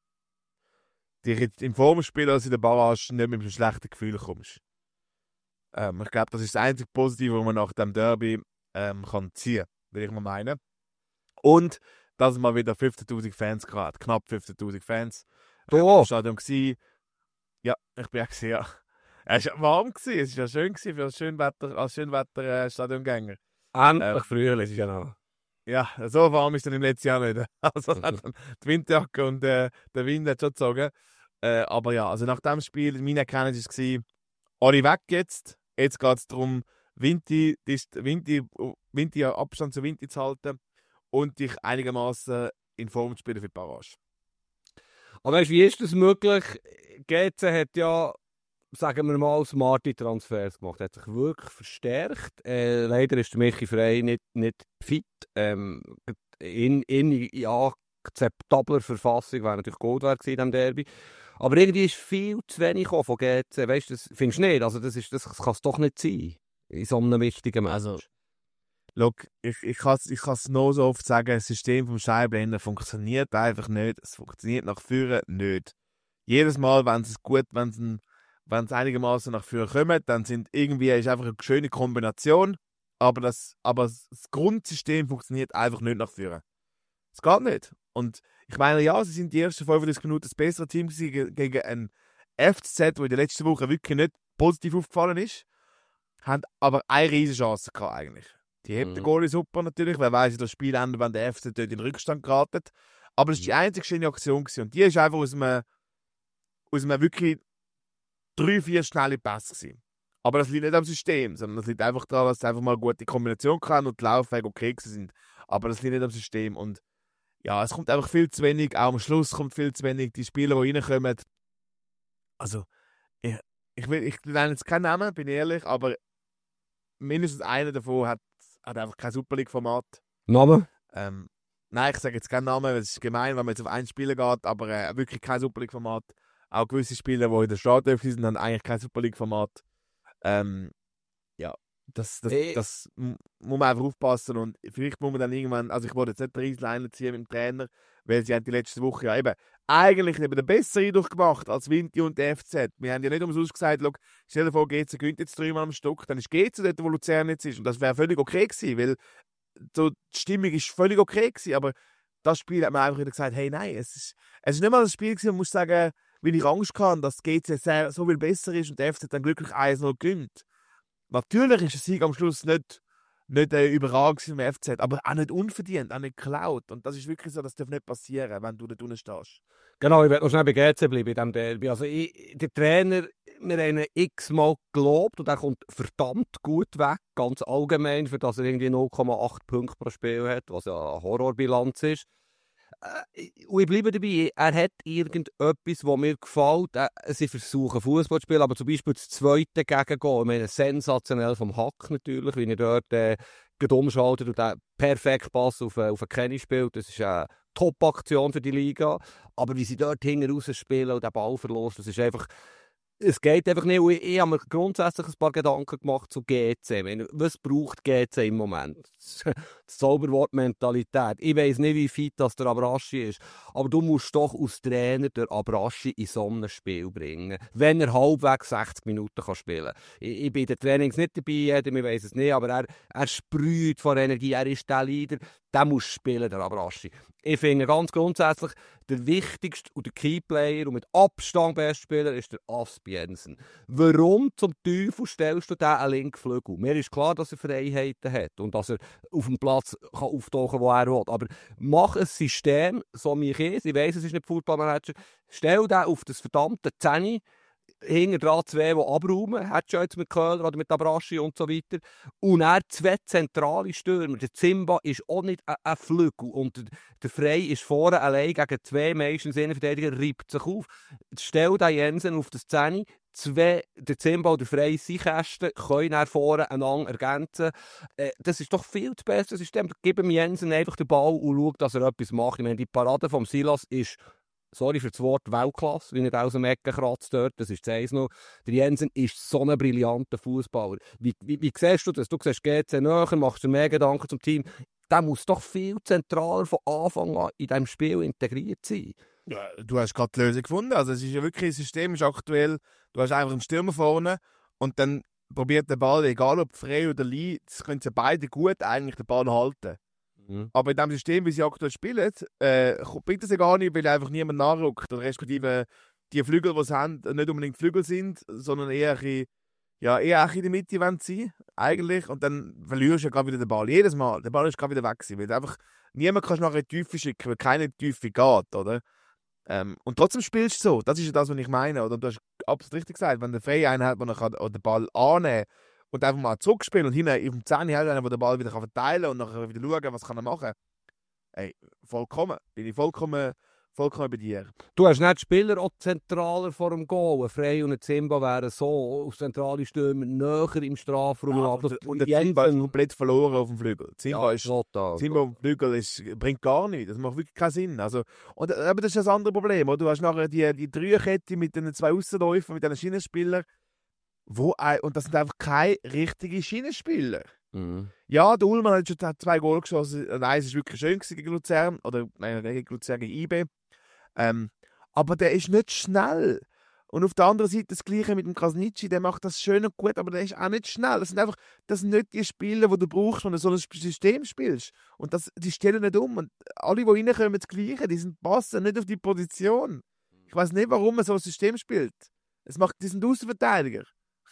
Die im Formspiel, dass du in der Barrage nicht mit einem schlechten Gefühl kommst. Ähm, ich glaube, das ist das einzige Positive, was man nach dem Derby ähm, kann ziehen kann, würde ich mal meinen. Und dass man wieder fünfzehntausend Fans gerade, knapp fünfzehntausend Fans. Du auch? Im Stadion gewesen. Ja, ich bin auch gesehen, ja. Es war warm, gewesen. Es war ja schön gewesen für als Schönwetter, als Schönwetter äh, Stadiongänger. Endlich ähm, frühlich ist ja noch. Ja, so warm ist es im letzten Jahr nicht. Also die Windjacke und äh, der Wind hat schon gezogen. Äh, aber ja, also nach dem Spiel, meine Erkenntnis war, alle weg jetzt. Jetzt geht es darum, Winti, Winti, Winti, Abstand zu Winti zu halten und dich einigermaßen in Form zu spielen für die Barrage. Aber weißt, wie ist das möglich? G C hat ja, sagen wir mal, smarte Transfers gemacht. Er hat sich wirklich verstärkt. Äh, leider ist der Michi Frey nicht, nicht fit. Ähm, in, in, in akzeptabler Verfassung wäre natürlich Gold wert gewesen in diesem Derby. Aber irgendwie ist viel zu wenig von G C. Weißt du, das findest du nicht? Also das, ist, das kann es doch nicht sein. In so einem wichtigen Match. Also, look, ich, ich kann es ich noch so oft sagen, das System vom Scheibenblender funktioniert einfach nicht. Es funktioniert nach vorne nicht. Jedes Mal, wenn es gut, wenn es wenn es einigermaßen nach vorne kommt, dann sind irgendwie ist einfach eine schöne Kombination, aber das, aber das Grundsystem funktioniert einfach nicht nach vorne. Es geht nicht. Und ich meine, ja, sie sind die ersten fünfunddreißig Minuten das bessere Team gewesen gegen ein F C Z, das in der letzten Woche wirklich nicht positiv aufgefallen ist. Haben aber eine riesige Chance gehabt eigentlich. Die hebt mhm. der Goalie super natürlich, wer weiß, wie das Spiel endet, wenn der F C dort in den Rückstand geraten. Aber es war die einzige schöne Aktion gewesen. Und die ist einfach aus einem, aus einem wirklich drei, vier schnelle Pässe gewesen. Aber das liegt nicht am System, sondern das liegt einfach daran, dass sie einfach mal eine gute Kombination kann und die Laufwege okay sind. Aber das liegt nicht am System. Und ja, es kommt einfach viel zu wenig. Auch am Schluss kommt viel zu wenig. Die Spieler, die reinkommen. Also, ich, ich, will, ich nenne jetzt keinen Namen, bin ich ehrlich, aber mindestens einer davon hat, hat einfach kein Super League-Format. Name? Ähm, nein, ich sage jetzt keinen Namen, weil es ist gemein, wenn man jetzt auf einen Spieler geht, aber äh, wirklich kein Super League-Format. Auch gewisse Spieler, die in der Startelf sind, haben eigentlich kein Super League-Format. Ähm, ja, das, das, hey. das muss man einfach aufpassen und vielleicht muss man dann irgendwann, also ich wollte jetzt nicht den Riesleiner ziehen mit dem Trainer, weil sie haben die letzte Woche ja eben eigentlich eben den besseren Eindruck gemacht als Vinti und der F Z. Wir haben ja nicht umsonst gesagt, schau, stell dir vor, G C gewinnt jetzt dreimal am Stück, dann ist G C dort, wo Luzern jetzt ist und das wäre völlig okay gewesen, weil so, die Stimmung ist völlig okay gewesen, aber das Spiel hat man einfach wieder gesagt, hey nein, es ist, es ist nicht mal das Spiel gewesen, man muss sagen, weil ich Angst hatte, dass G C sehr, so viel besser ist und der F C dann glücklich eins null gewinnt. Natürlich ist der Sieg am Schluss nicht, nicht äh, überragend im F Z, aber auch nicht unverdient, auch nicht geklaut. Und das ist wirklich so, das darf nicht passieren, wenn du da unten stehst. Genau, ich werde noch schnell bei G C bleiben in diesem Derby. Also ich, der Trainer, wir haben ihn x-mal gelobt und er kommt verdammt gut weg, ganz allgemein, für dass er irgendwie null Komma acht Punkte pro Spiel hat, was ja eine Horrorbilanz ist. Und ich bleibe dabei, er hat irgendetwas, das mir gefällt. Sie versuchen Fußball zu spielen, aber zum Beispiel das zweite Gegengol, ich meine, sensationell vom Hack natürlich, wie er dort äh, umschaltet und den perfekt Pass auf, auf einen Kenny spielt. Das ist eine Top-Aktion für die Liga. Aber wie sie dort hinten raus spielen und den Ball verloren, das ist einfach... Es geht einfach nicht. Ich, ich habe mir grundsätzlich ein paar Gedanken gemacht zu G C. Ich meine, was braucht G C im Moment? Das Zauberwort Mentalität. Ich weiss nicht, wie fit das der Abraschi ist. Aber du musst doch als Trainer der Abraschi in so einem Spiel bringen. Wenn er halbwegs sechzig Minuten kann spielen kann. Ich, ich bin in den Trainings nicht dabei, ich weiss es nicht, aber er, er sprüht von Energie. Er ist der Leader. Der muss spielen, der Abraschi. Ich finde ganz grundsätzlich, der wichtigste und der Keyplayer und mit Abstand beste Spieler ist der Aspi Jensen. Warum zum Teufel stellst du den einen linken Flügel? Mir ist klar, dass er Freiheiten hat und dass er auf dem Platz kann auftauchen kann, wo er will. Aber mach ein System, so wie ich es, ich weiss, es ist nicht Footballmanager, stell den auf das verdammte Zehni, hinter dran zwei, die abräumen, hat schon jetzt mit Köhler oder mit Abraschi und so weiter. Und er zwei zentrale Stürmer. Der Zimba ist auch nicht ein, ein Flügel und der, der Frey ist vorne allein gegen zwei meistens Innenverteidiger, reibt sich auf. Stell den Jensen auf das Zehni, zwei, der Zimba und der Frey sind Kästen, können nach vorne einander ergänzen. Äh, das ist doch viel das beste System. Gib dem Jensen einfach den Ball und schau, dass er etwas macht. Ich meine, die Parade vom Silas ist... Sorry für das Wort Weltklasse, wie er aus dem Ecken kratzt dort, das ist das eins noch. Der Jensen ist so ein brillanter Fußballer. Wie, wie, wie siehst du das? Du siehst G C näher, machst dir mehr Gedanken zum Team. Der muss doch viel zentraler von Anfang an in diesem Spiel integriert sein. Ja, du hast gerade die Lösung gefunden. Also es ist ja wirklich, das System ist aktuell, du hast einfach einen Stürmer vorne und dann probiert der Ball, egal ob Frey oder Lee, das können sie beide gut eigentlich den Ball halten. Aber in dem System, wie sie aktuell spielen, äh, bringt das ja gar nicht, weil einfach niemand nachrückt. Oder respektive die Flügel, die sie haben, nicht unbedingt Flügel sind, sondern eher ein bisschen, ja, eher auch in der Mitte wollen sie eigentlich. Und dann verlierst du ja gerade wieder den Ball. Jedes Mal. Der Ball ist gerade wieder weg gewesen, weil du einfach niemand kannst nachher in die Tiefe schicken, weil keine Tiefe geht, oder? Ähm, und trotzdem spielst du so. Das ist ja das, was ich meine. Oder? Du hast absolut richtig gesagt, wenn der Frey einen hat, der kann den Ball annehmen kann, und einfach mal zurückspielen und hinten auf dem Zehni hält einer, der den Ball wieder verteilen kann und nachher wieder schauen, was kann er machen. Ey, vollkommen. Bin ich vollkommen, vollkommen bei dir. Du hast nicht Spieler auch zentraler vor dem Goal. Frey und Zimba wären so auf zentrale Stürmer näher im Strafraum. Ja, und, und der Zimba ist komplett verloren auf dem Flügel. Zimba, ja, ist, Zimba auf dem Flügel ist, bringt gar nichts. Das macht wirklich keinen Sinn. Also, und, aber das ist das andere Problem. Oder? Du hast nachher die, die Dreierkette mit den zwei Aussenläufern, mit den Schienenspielern. Wo, und das sind einfach keine richtigen Schienenspieler. Mhm. Ja, der Ullmann hat schon zwei Goal geschossen. Eins war wirklich schön gegen Luzern. Oder nein, gegen Luzern, gegen I B. Ähm, aber der ist nicht schnell. Und auf der anderen Seite das Gleiche mit dem Krasnitschi, der macht das schön und gut, aber der ist auch nicht schnell. Das sind einfach, das sind nicht die Spieler, die du brauchst, wenn du so ein System spielst. Und das, die stellen nicht um. Und alle, die reinkommen, das Gleiche, die sind passen nicht auf die Position. Ich weiß nicht, warum man so ein System spielt. Es macht, die sind Außenverteidiger.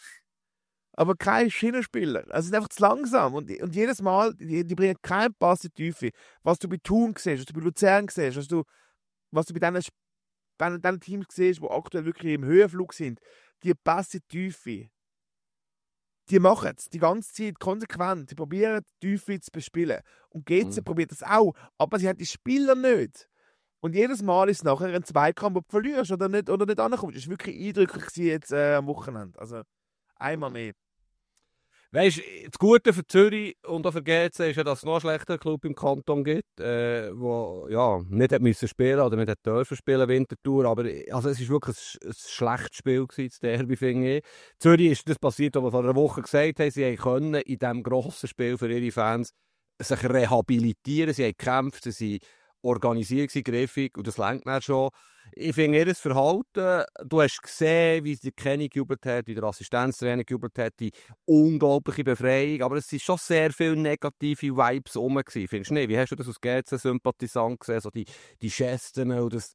Aber kein Schienenspieler. Also, sie sind einfach zu langsam. Und, und jedes Mal, die, die bringen keinen Pass in die Tiefe. Was du bei Thun siehst, was du bei Luzern siehst, was du, was du bei diesen, diesen, diesen Teams siehst, die aktuell wirklich im Höhenflug sind, die Pass in die Tiefe. Die machen es die ganze Zeit konsequent. Die probieren die Tiefe zu bespielen. Und G C mhm. probiert das auch. Aber sie haben die Spieler nicht. Und jedes Mal ist es nachher ein Zweikampf, wo du verlierst oder nicht, oder nicht ankommst. Das war wirklich eindrücklich jetzt äh, am Wochenende. Also einmal mehr. Weißt du, das Gute für Zürich und auch für G C ist ja, dass es noch einen schlechteren Club im Kanton gibt, äh, wo ja, nicht hat müssen spielen oder nicht hat dürfen spielen Winterthur, aber also es war wirklich ein, ein schlechtes Spiel gewesen, das Derby, finde ich. Zürich ist das passiert, was wir vor einer Woche gesagt haben, sie können in diesem grossen Spiel für ihre Fans sich rehabilitieren, sie haben gekämpft, sie sind organisiert, griffig und das reicht dann schon. Ich finde ihr Verhalten, du hast gesehen, wie der Kenny gejubelt hat, wie der Assistenztrainer gejubelt hat, die unglaubliche Befreiung, aber es waren schon sehr viele negative Vibes rum. Findest du nicht? Wie hast du das als G C-Sympathisant gesehen, so die, die Gesten und das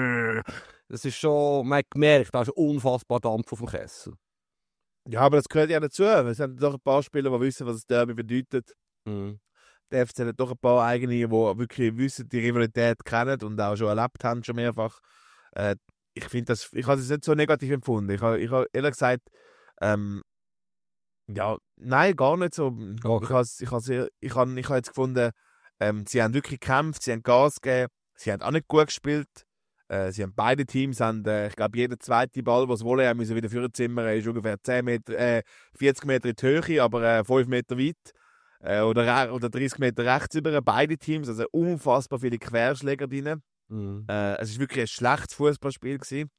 das ist schon, man hat gemerkt, da ist unfassbar Dampf auf dem Kessel. Ja, aber das gehört ja dazu. Es sind doch ein paar Spieler, die wissen, was das Derby bedeutet. Mhm. Der F C hat doch ein paar eigene, die wirklich wissen, die Rivalität kennen und auch schon erlebt haben, schon mehrfach. Äh, ich finde das, ich habe es nicht so negativ empfunden. Ich habe, ich habe ehrlich gesagt, ähm, ja, nein, gar nicht so. Okay. Ich habe, ich habe, ich habe, ich habe jetzt gefunden, ähm, sie haben wirklich gekämpft, sie haben Gas gegeben, sie haben auch nicht gut gespielt. Äh, sie haben beide Teams, haben, äh, ich glaube, jeder zweite Ball, den sie wollen, haben müssen wieder vorzimmern, ist ungefähr zehn Meter, äh, vierzig Meter in die Höhe, aber äh, fünf Meter weit. Oder, oder dreißig Meter rechts über beide Teams, also unfassbar viele Querschläger drin. Mhm. Äh, es war wirklich ein schlechtes Fußballspiel gewesen.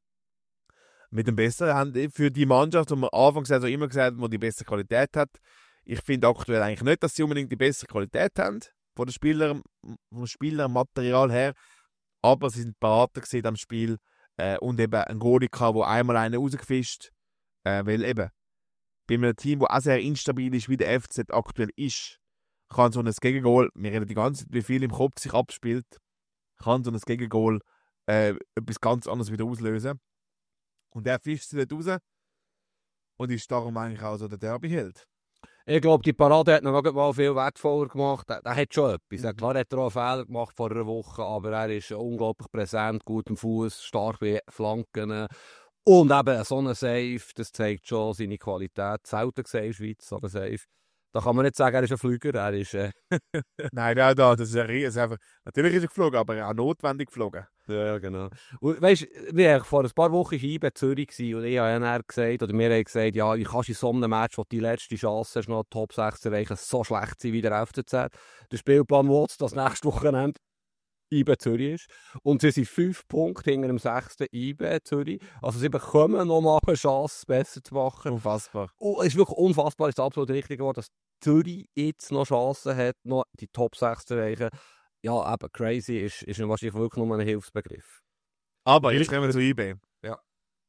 Mit dem besseren, für die Mannschaft, die man anfangs also immer gesagt hat, die die bessere Qualität hat. Ich finde aktuell eigentlich nicht, dass sie unbedingt die bessere Qualität haben, von den Spielern, vom Spielermaterial her, aber sie sind Berater gewesen am Spiel äh, und eben ein Goalie, der einmal einen rausgefischt, äh, weil eben bei einem Team, das auch sehr instabil ist, wie der F C aktuell ist, kann so ein Gegengol, wir reden die ganze Zeit, wie viel im Kopf sich abspielt, kann so ein Gegengol äh, etwas ganz anderes wieder auslösen. Und der fischt sie dort raus und ist darum eigentlich auch so der Derby-Held. Ich glaube, die Parade hat noch mal viel wertvoller gemacht. Er, er hat schon etwas. Mhm. Klar hat er auch einen Fehler gemacht vor einer Woche, aber er ist unglaublich präsent, gut am Fuß, stark bei Flanken. Und eben so ein Save, das zeigt schon seine Qualität. Selten gesehen in der Schweiz, so ein Save. Da kann man nicht sagen, er ist ein Flüger, er ist... Äh Nein, nein, das ist, ein, ist einfach... Natürlich ist er geflogen, aber auch notwendig geflogen. Ja, ja, genau. Und weißt, wir waren vor ein paar Wochen in I B Zürich und ich habe dann gesagt, oder wir haben gesagt, ja, wie kannst du in so einem Match, wo du die letzte Chance hast, noch Top sechs zu erreichen, so schlecht sein wie der F C Z. Der Spielplan Watts, das nächste Wochenende I B Zürich ist. Und sie sind fünf Punkte hinter dem sechsten I B Zürich. Also sie bekommen noch mal eine Chance, besser zu machen. Unfassbar. Und es ist wirklich unfassbar, es ist absolut richtig geworden, dass Zürich jetzt noch Chancen hat, noch die Top sechs zu erreichen. Ja, eben, crazy ist, ist wahrscheinlich wirklich nur ein Hilfsbegriff. Aber jetzt kommen wir zu I B. Ja.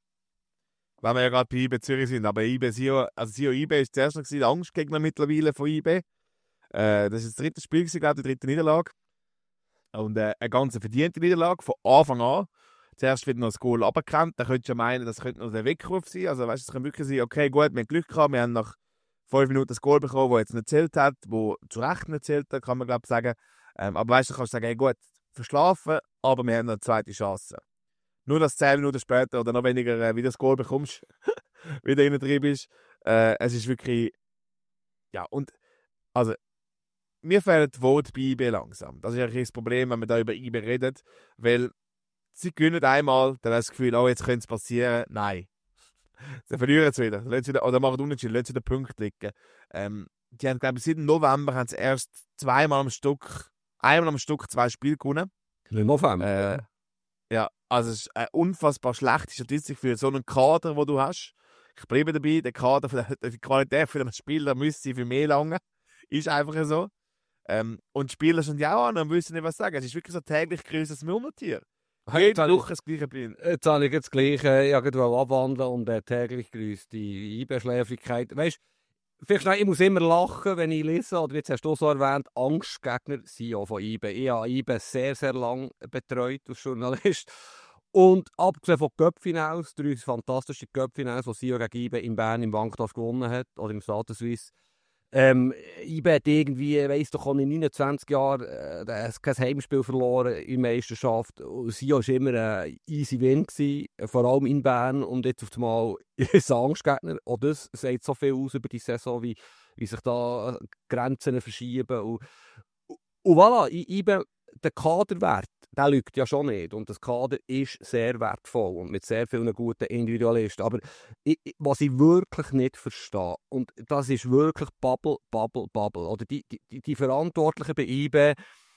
Weil wir ja gerade bei I B Zürich sind. Aber I B, Sio, also Sio I B ist zuerst noch der Angstgegner mittlerweile von I B. Äh, das ist das dritte Spiel, glaube ich, die dritte Niederlage. Und äh, eine ganz verdiente Niederlage von Anfang an. Zuerst wird noch das Goal abgekämpft. Da könntest du ja meinen, das könnte noch der Weckruf sein. Also weißt, es kann wirklich sein, okay, gut, wir haben Glück gehabt, wir haben nach fünf Minuten das Goal bekommen, das jetzt nicht zählt hat, wo zu Recht nicht zählt hat, kann man glaube ich sagen. Ähm, aber weißt du, kannst du sagen, hey, gut, verschlafen, aber wir haben noch eine zweite Chance. Nur, dass zehn Minuten später oder noch weniger äh, wieder das Goal bekommst, wieder in den Trieb bist. Äh, es ist wirklich, ja, und, also, mir fehlen die Worte bei I B langsam. Das ist eigentlich das Problem, wenn man da über I B redet, weil sie gewinnen einmal, dann hast du das Gefühl, oh, jetzt könnte es passieren. Nein. Sie verlieren es wieder. wieder. Oder machen unentschieden, lassen sie den Punkt liegen. Ähm, die haben, glaube ich, seit November haben sie erst zweimal am Stück, einmal am Stück zwei Spiele gewonnen. Im November? Äh, ja, also es ist eine unfassbar schlechte Statistik für so einen Kader, den du hast. Ich bleibe dabei, der Kader, die Qualität für den Spieler müsste für mehr lange. Ist einfach so. Ähm, und die Spieler sind ja auch an und wissen nicht, was sagen. Es ist wirklich so täglich grüßes Murmeltier. Jede Woche das gleiche Bild. Jetzt habe ich das Gleiche, ich wollte abwandeln und äh, täglich grüßt die I B-Schläfrigkeit. Weißt du, vielleicht schnell, ich muss immer lachen, wenn ich lese, oder jetzt hast du so erwähnt, Angstgegner sind ja von I B. Ich habe I B sehr, sehr lange betreut als Journalist. Und abgesehen von Cup-Finals, drei fantastische Cup-Finals, die Sio gegen I B in Bern im Bankdorf gewonnen hat, oder im Stade Suisse. Ähm, I B hat irgendwie, weiss doch, in neunundzwanzig Jahren äh, kein Heimspiel verloren in der Meisterschaft. Sio war immer ein easy Win gewesen, vor allem in Bern. Und jetzt auf einmal ist es Angstgegner. Auch das sagt so viel aus über die Saison, wie, wie sich da Grenzen verschieben. Und, und voilà, I B, der Kaderwert, der lügt ja schon nicht. Und das Kader ist sehr wertvoll und mit sehr vielen guten Individualisten. Aber ich, was ich wirklich nicht verstehe, und das ist wirklich Bubble, Bubble, Bubble. Oder die, die, die Verantwortlichen bei I B,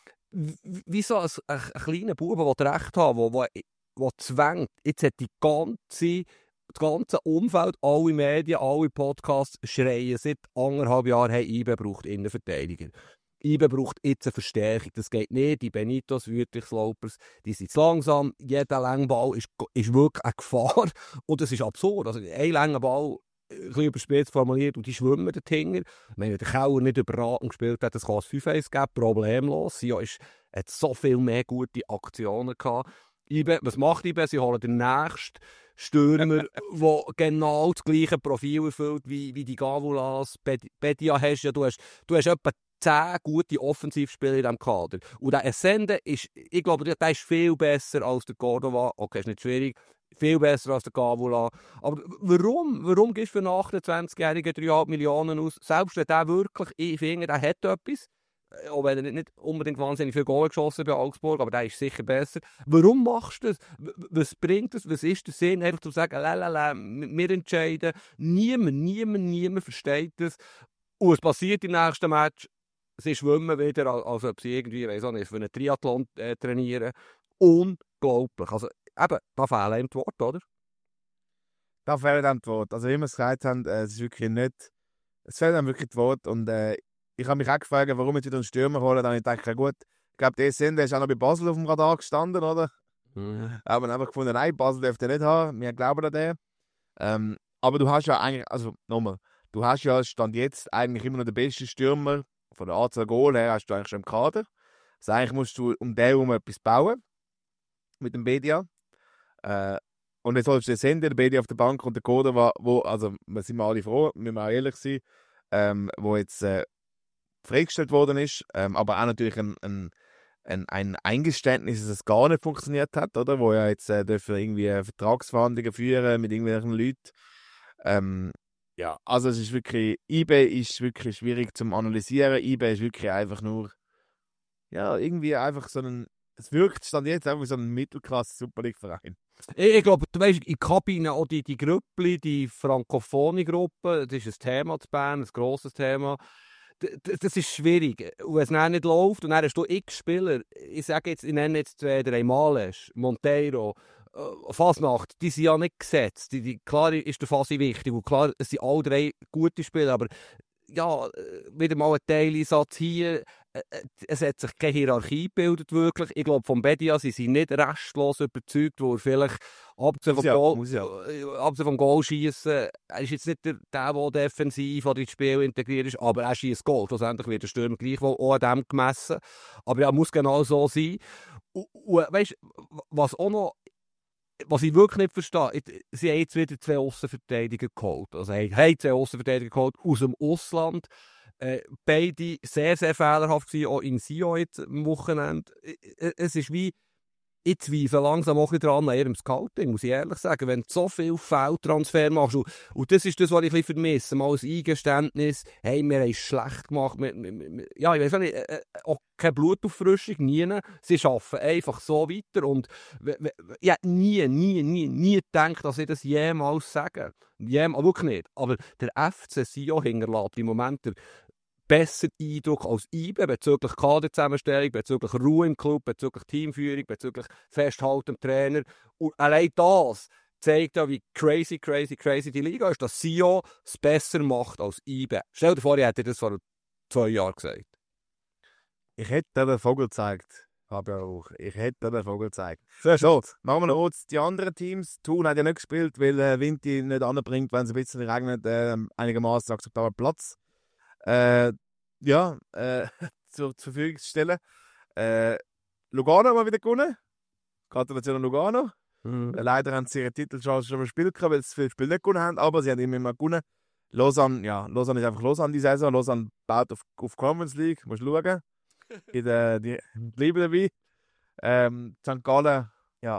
wie so ein, ein, ein kleiner Bube, der Recht hat, der zwängt. Jetzt hat die ganze, das ganze Umfeld, alle Medien, alle Podcasts schreien seit anderthalb Jahren, hey, I B braucht Innenverteidiger. I B braucht jetzt eine Verstärkung. Das geht nicht. Die Benitos, Wüttrich, Slopers, die sind zu langsam. Jeder Längball ist, ist wirklich eine Gefahr. Und das ist absurd. Also ein langer Ball, ein bisschen überspitzt formuliert, und die schwimmen dahinter. Wenn der Kauer nicht überragend gespielt hat, das kann es fünf eins geben, problemlos. Sie hat so viel mehr gute Aktionen gehabt. I B, was macht I B? Sie holen den nächsten Stürmer, der genau das gleiche Profil erfüllt wie, wie die Gavulas. Bedia hast ja, du hast, du hast etwa zehn gute Offensivspieler in diesem Kader. Und der Essende ist, ich glaube, der ist viel besser als der Cordova. Okay, ist nicht schwierig. Viel besser als der Gavula. Aber warum? Warum gibst du für einen achtundzwanzigjährigen drei Komma fünf Millionen aus? Selbst wenn der wirklich, ich finde, der hat etwas. Auch wenn er nicht unbedingt wahnsinnig viel Goal geschossen bei Augsburg, aber der ist sicher besser. Warum machst du das? Was bringt das? Was ist der Sinn? Einfach zu sagen, lalala, wir entscheiden. Niemand, niemand, niemand versteht das. Und es passiert im nächsten Match. Sie schwimmen wieder, als ob sie irgendwie, weiss auch nicht, für einen Triathlon äh, trainieren. Unglaublich. Also eben, da fehlen ihm die Worte, oder? Da fehlen ihm die Worte. Also wie wir es gesagt haben, äh, es ist wirklich nicht... Es fehlen ihm wirklich die Worte. Und äh, ich habe mich auch gefragt, warum jetzt wieder einen Stürmer holen. Dann habe ich gedacht, ja gut, ich glaube, der Sender ist auch noch bei Basel auf dem Radar gestanden, oder? Mhm. Aber dann einfach gefunden, nein, Basel dürfte nicht haben. Wir glauben an den. Ähm, aber du hast ja eigentlich, also nochmal, du hast ja Stand jetzt eigentlich immer noch den besten Stürmer. Von der Anzahl Goal her hast du eigentlich schon im Kader. Also eigentlich musst du um den herum etwas bauen. Mit dem Bedia. Äh, und jetzt sollst du den Sender, der Bedia auf der Bank und der Cordova, wo, also wir sind alle froh, müssen wir auch ehrlich sein, ähm, wo jetzt äh, freigestellt worden ist. Ähm, aber auch natürlich ein, ein, ein, ein Eingeständnis, dass es gar nicht funktioniert hat, oder? Wo ja jetzt äh, dürfen irgendwie Vertragsverhandlungen führen mit irgendwelchen Leuten. Ähm, Ja, also es ist wirklich, I B ist wirklich schwierig zum Analysieren. I B ist wirklich einfach nur, ja, irgendwie einfach so ein, es wirkt dann jetzt einfach wie so ein Mittelklasse-Super League-Verein. Ich, ich glaube, du weißt, in der Kabine auch die, die Gruppe, die Frankophone-Gruppe, das ist ein Thema zu Bern, ein grosses Thema. Das, das ist schwierig. Und wenn es dann nicht läuft, und dann hast du x Spieler, ich sage jetzt, ich nenne jetzt zwei, drei Males, Monteiro, Fasnacht, die sind ja nicht gesetzt. Die, die, klar ist der Fasi wichtig und klar, es sind alle drei gute Spieler, aber ja, wieder mal ein Teileinsatz hier. Es hat sich keine Hierarchie gebildet, wirklich. Ich glaube, von Bedia sind sie nicht restlos überzeugt, wo er vielleicht abgesehen vom, ja, Goal, ja. abgesehen vom Goal schießen, er ist jetzt nicht der, der, der defensiv oder ins Spiel integriert ist, aber er schießt Goal. Schlussendlich wird der Stürmer gleichwohl auch an dem gemessen. Aber ja, muss genau so sein. Und, und weißt, was auch noch Was ich wirklich nicht verstehe, sie haben jetzt wieder zwei Aussenverteidiger geholt. Also sie haben zwei Aussenverteidiger geholt aus dem Ausland. Äh, beide sehr, sehr fehlerhaft gewesen, auch in Sion jetzt am Wochenende. Es ist wie, ich zweifle langsam auch dran an ihrem Scouting, muss ich ehrlich sagen. Wenn du so viel Feldtransfer machst, und, und das ist das, was ich ein bisschen vermisse, mal ein Eingeständnis, hey, wir haben es schlecht gemacht. Wir, wir, wir, ja, ich weiß nicht, äh, auch keine Blutauffrischung, nie. Sie arbeiten einfach so weiter. Und ich hätte nie, nie, nie, nie gedacht, dass ich das jemals sage. Jemals, wirklich nicht. Aber der F C Sion hinterlässt im Moment der besser Eindruck als I B bezüglich Kaderzusammenstellung, bezüglich Ruhe im Club, bezüglich Teamführung, bezüglich Festhalten am Trainer. Und allein das zeigt ja, wie crazy, crazy, crazy die Liga ist, dass Sion es besser macht als I B. Stell dir vor, ich hätte das vor zwei Jahren gesagt. Ich hätte den Vogel gezeigt. habe auch. Ich hätte den Vogel gezeigt. Sehr So, machen wir noch die anderen Teams. Thun hat ja nicht gespielt, weil äh, Wind die nicht anbringt, wenn es ein bisschen regnet, äh, einigermaßen akzeptabler Platz. Äh, ja, äh, zur, zur Verfügung zu stellen. Äh, Lugano haben wir wieder gewonnen. Gratulation an Lugano. Mhm. Äh, leider haben sie ihre Titelchance schon verspielt, weil sie viele Spiele nicht gewonnen haben, aber sie haben immer mal gewonnen. Lausanne, ja, Lausanne ist einfach Lausanne die Saison. Lausanne baut auf, auf Conference League, musst du schauen. In der, die bleiben dabei. Ähm, Sankt Gallen, ja,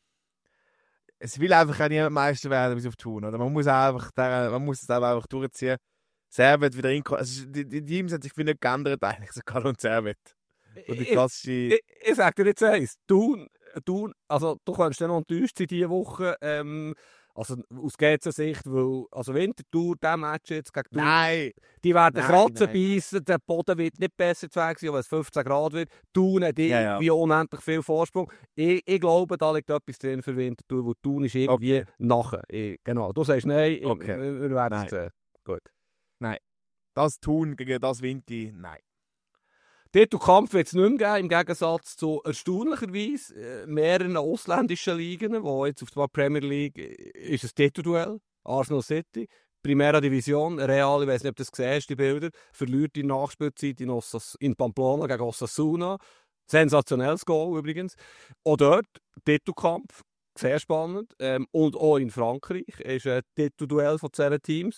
es will einfach auch niemand Meister werden, bis auf Thun. Oder? Man muss einfach, der, man muss es einfach durchziehen. Servet wieder reinkommen. Also die, die Teams haben sich nicht geändert, eigentlich, so Gallen und Servet. Und die klassische... Ich, ich, ich sage dir jetzt eins, Thun, Thun, also du kannst dann noch enttäuscht sein diese Woche, ähm, also aus G C-Sicht, weil, also Winterthur, dieser Match jetzt gegen Thun, Nein! die werden Nein, kratzen, nein. beißen, der Boden wird nicht besser zu sein, wenn es fünfzehn Grad wird. Thun hat Ja, ja. irgendwie unendlich viel Vorsprung. Ich, ich glaube, da liegt etwas drin für Winterthur, wo Thun ist irgendwie Okay. nachher. Ich, genau, du sagst nein, ich, Okay. wir, wir werden Nein. es sehen. Gut. Das Thun gegen das Winti, nein. Titelkampf wird es nicht mehr geben, im Gegensatz zu erstaunlicherweise äh, mehreren ausländischen Ligen, wo jetzt auf der Premier League äh, ist ein Titelduell, Arsenal City, Primera Division, Real, ich weiß nicht, ob du das siehst, die Bilder, verliert die Nachspielzeit in, Ossas in Pamplona gegen Osasuna. Sensationelles Goal übrigens. Auch dort, Titelkampf, sehr spannend. Ähm, und auch in Frankreich ist ein Titelduell von zehn Teams.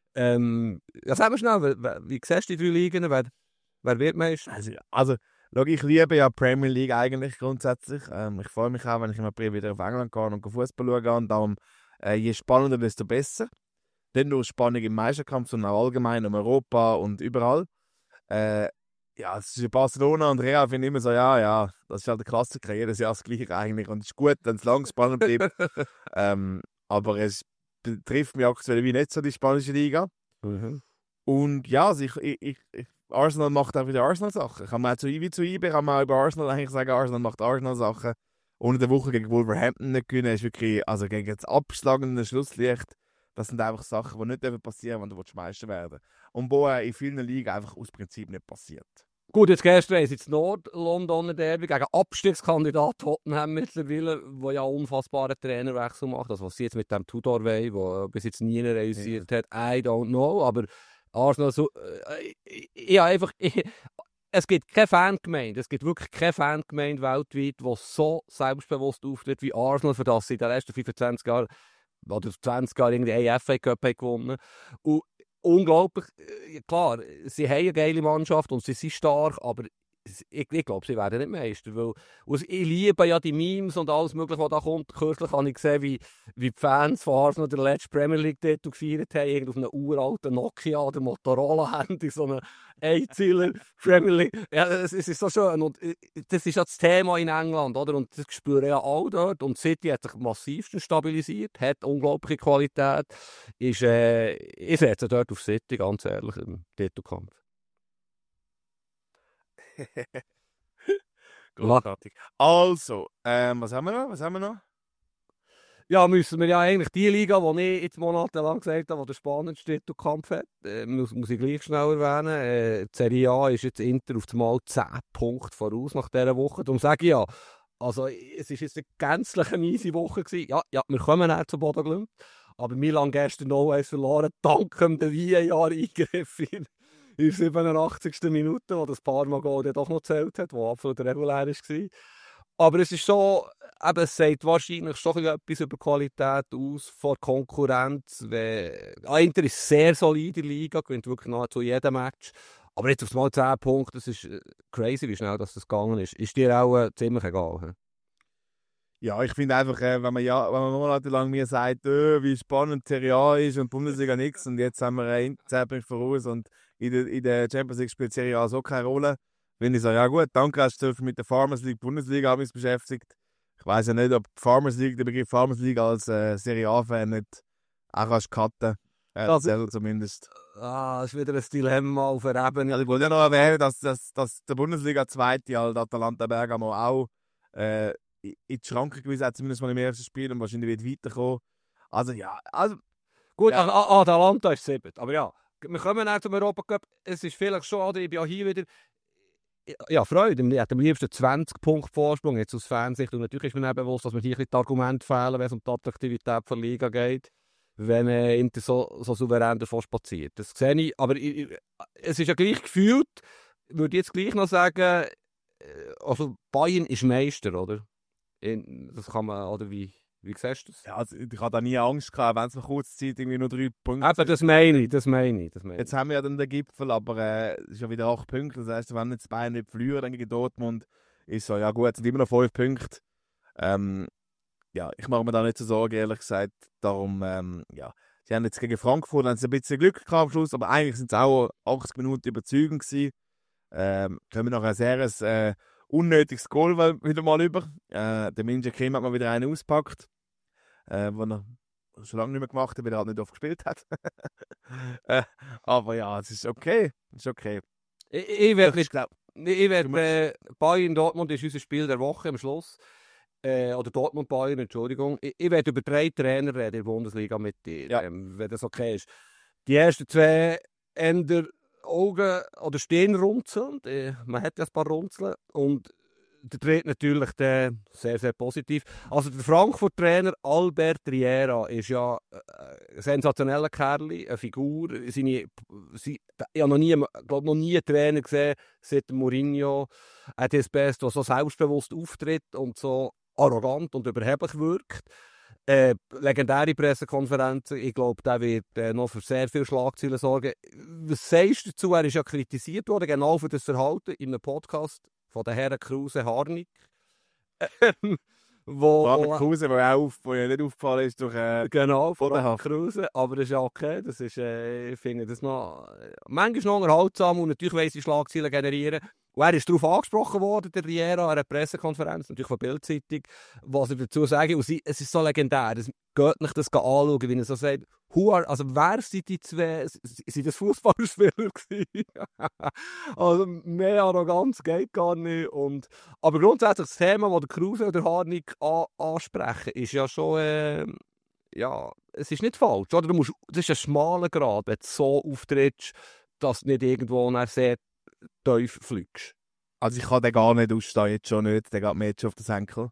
Ähm, ja, sag mal schnell, wie, wie siehst du die drei Ligen? Wer, wer wird Meister? Also, also schau, ich liebe ja Premier League eigentlich grundsätzlich. Ähm, ich freue mich auch, wenn ich im April wieder auf England gehe und Fußball schauen kann. Und darum, äh, je spannender, desto besser. Nicht nur Spannung im Meisterkampf, sondern auch allgemein um Europa und überall. Äh, ja, es ist Barcelona und Real, finde ich immer so, ja, ja, das ist halt der Klassiker, jedes Jahr das Gleiche eigentlich. Und es ist gut, wenn es lang spannend bleibt. ähm, aber es betrifft mich aktuell wie nicht so die spanische Liga. Mhm. Und ja, also ich, ich, ich, ich- Arsenal macht auch wieder Arsenal-Sachen. Kann man auch zu, wie zu I B kann man auch über Arsenal eigentlich sagen, Arsenal macht Arsenal-Sachen. Ohne der Woche gegen Wolverhampton nicht gewinnen, ist wirklich, also gegen das abschlagende Schlusslicht, das sind einfach Sachen, die nicht passieren dürfen, wenn du Meister werden willst. Und wo in vielen Ligen einfach aus Prinzip nicht passiert. Gut, jetzt gehst du ins Nord-Londoner Derby gegen Abstiegskandidat Tottenham mittlerweile, der ja unfassbaren Trainerwechsel macht. Also was sie jetzt mit dem Tudor wollen, der bis jetzt nie realisiert hat, I don't know. Aber Arsenal so, äh, ja einfach, ich, es gibt keine Fangemeinde, es gibt wirklich keine Fangemeinde weltweit, die so selbstbewusst auftritt wie Arsenal, für das sie in den letzten fünfundzwanzig Jahren oder zwanzig Jahren irgendwie einen F A Cup haben gewonnen. Und unglaublich, äh, klar, sie haben eine geile Mannschaft und sie sind stark, aber ich, ich glaube, sie werden nicht Meister. Weil, und ich liebe ja die Memes und alles Mögliche, was da kommt. Kürzlich habe ich gesehen, wie, wie die Fans von Arsenal den letzten Premier League-Titel gefeiert haben, irgendwie auf einem uralten Nokia oder Motorola-Handy, so einen Einzieler Premier League. Ja, es, es ist so schön. Und äh, das ist ja das Thema in England, oder? Und das spüren ja alle dort. Und City hat sich massivst stabilisiert, hat unglaubliche Qualität. Ist, äh, ich setze dort auf City, ganz ehrlich, im Titelkampf. Großartig. Also, ähm, was haben wir noch? Was haben wir noch? Ja, müssen wir ja eigentlich die Liga, die ich jetzt monatelang gesagt habe, die den spannendsten Titelkampf hat, äh, muss, muss ich gleich schnell erwähnen. Äh, die Serie A ist jetzt Inter auf einmal zehn Punkte voraus nach dieser Woche. Darum sage ich ja, also es war jetzt eine gänzlich eine miese Woche gewesen. Ja, ja, wir kommen näher zu Boden gelungen. Aber Milan gestern noch eins verloren, dank dem V A R-Eingriff in der siebenundachtzigsten Minute, wo das Parma-Goal dann doch noch gezählt hat, wo absolut regulär war. Aber es ist so, eben, es sagt wahrscheinlich schon etwas über die Qualität aus vor Konkurrenz. Ah, Inter ist sehr solid in der Liga, gewinnt wirklich nahezu jeden Match. Aber jetzt auf mal zehn Punkte, das ist crazy, wie schnell das gegangen ist. Ist dir auch äh, ziemlich egal? He? Ja, ich finde einfach, äh, wenn man ja, wenn man monatelang mir sagt, äh, wie spannend die Serie A ist und Bundesliga nichts und jetzt haben wir äh, zehn Punkte voraus und in der, in der Champions League spielt Serie A so keine Rolle, finde ich so, ja gut, danke, hast du dich mit der Farmers League Bundesliga beschäftigt. Ich weiss ja nicht, ob Farmers League, der Begriff Farmers League als äh, Serie A-Fan nicht auch kannst cutten. Äh, Das- zumindest. Ah, das ist wieder ein Dilemma auf der Ebene. Ja, ich wollte ja noch erwähnen, dass, dass, dass der Bundesliga-Zweite, halt Atalanta Bergamo, auch äh, in die Schranke gewesen hat, zumindest mal im ersten Spiel und wahrscheinlich wird weiterkommen. Also ja, also Gut, Ja. ja. Atalanta ist sieben. Aber ja, wir kommen auch zum Europacup. Es ist vielleicht schade, ich bin auch hier wieder. ja, Freude. Ich hätte am liebsten zwanzig Punkte Vorsprung jetzt aus Fansicht. Und natürlich ist mir auch bewusst, dass mir hier ein bisschen die Argumente fehlen, wenn es um die Attraktivität der Liga geht, wenn man Inter so, so souverän davon spaziert. Das sehe ich. Aber ich, ich, es ist ja gleich gefühlt, würde ich jetzt gleich noch sagen, also Bayern ist Meister, oder? In, das kann man, oder wie, wie siehst du das? Ja, also ich hatte da nie Angst gehabt, wenn es nach kurzer Zeit irgendwie nur drei Punkte Eben, das meine ich, das meine ich. Das meine ich. Jetzt haben wir ja dann den Gipfel, aber äh, es ist ja wieder acht Punkte. Das heisst, wenn jetzt Bayern nicht verlieren dann gegen Dortmund, ist so, ja gut, es sind immer noch fünf Punkte. Ähm, ja, ich mache mir da nicht so Sorgen, ehrlich gesagt. Darum, ähm, ja, sie haben jetzt gegen Frankfurt haben sie ein bisschen Glück gehabt am Schluss, aber eigentlich sind es auch achtzig Minuten überzeugend gewesen. Ähm, können wir noch ein sehr äh, unnötiges Goal wieder mal über. Äh, der Minja Kim hat mal wieder einen ausgepackt, äh, wo er schon lange nicht mehr gemacht hat, weil er halt nicht oft gespielt hat. äh, aber ja, es ist okay. Es ist okay. Ich, ich werde Ich glaub, ich werd, äh, Bayern Dortmund ist unser Spiel der Woche am Schluss. Äh, oder Dortmund Bayern, Entschuldigung. Ich, ich werde über drei Trainer reden in der Bundesliga mit dir, Ja. ähm, wenn das okay ist. Die ersten zwei Ender Augen oder Stirn runzeln. Äh, man hat ja ein paar Runzeln. Und der dritte natürlich der, sehr, sehr positiv. Also der Frankfurt-Trainer Albert Riera ist ja äh, ein sensationeller Kerl, eine Figur. Seine, sie, ich habe noch nie, glaub, noch nie einen Trainer gesehen, seit Mourinho. Er hat das Beste, der so selbstbewusst auftritt und so arrogant und überheblich wirkt. Äh, legendäre Pressekonferenzen, ich glaube, der wird äh, noch für sehr viele Schlagzeilen sorgen. Was sagst du dazu? Er ist ja kritisiert worden, genau für das Verhalten in einem Podcast von den Herren Kruse Harnik. wo, wo Kruse, wo auch auf, wo ja nicht aufgefallen ist durch äh, genau, von Kruse, aber das ist ja okay. Das ist, äh, ich finde das noch manchmal noch unterhaltsam und natürlich weiss ich Schlagzeilen generieren. Und er ist darauf angesprochen worden, der Riera, an einer Pressekonferenz, natürlich von Bild-Zeitung, was er dazu sagt. Und sie, es ist so legendär. Es geht nicht das anschauen, wie er so sagt. Are, also wer sind die zwei? Sind das Fußballspieler gewesen? Also mehr Arroganz geht gar nicht. Und, aber grundsätzlich das Thema, das der Kruse oder Harnik an, ansprechen, ist ja schon, äh, ja, es ist nicht falsch. Oder? Du musst, das ist ein schmaler Grad, wenn du so auftrittst, dass du nicht irgendwo nach sehr tief fliegst. Also ich kann den gar nicht ausstehen, jetzt schon nicht. Der geht mir jetzt schon auf den Senkel.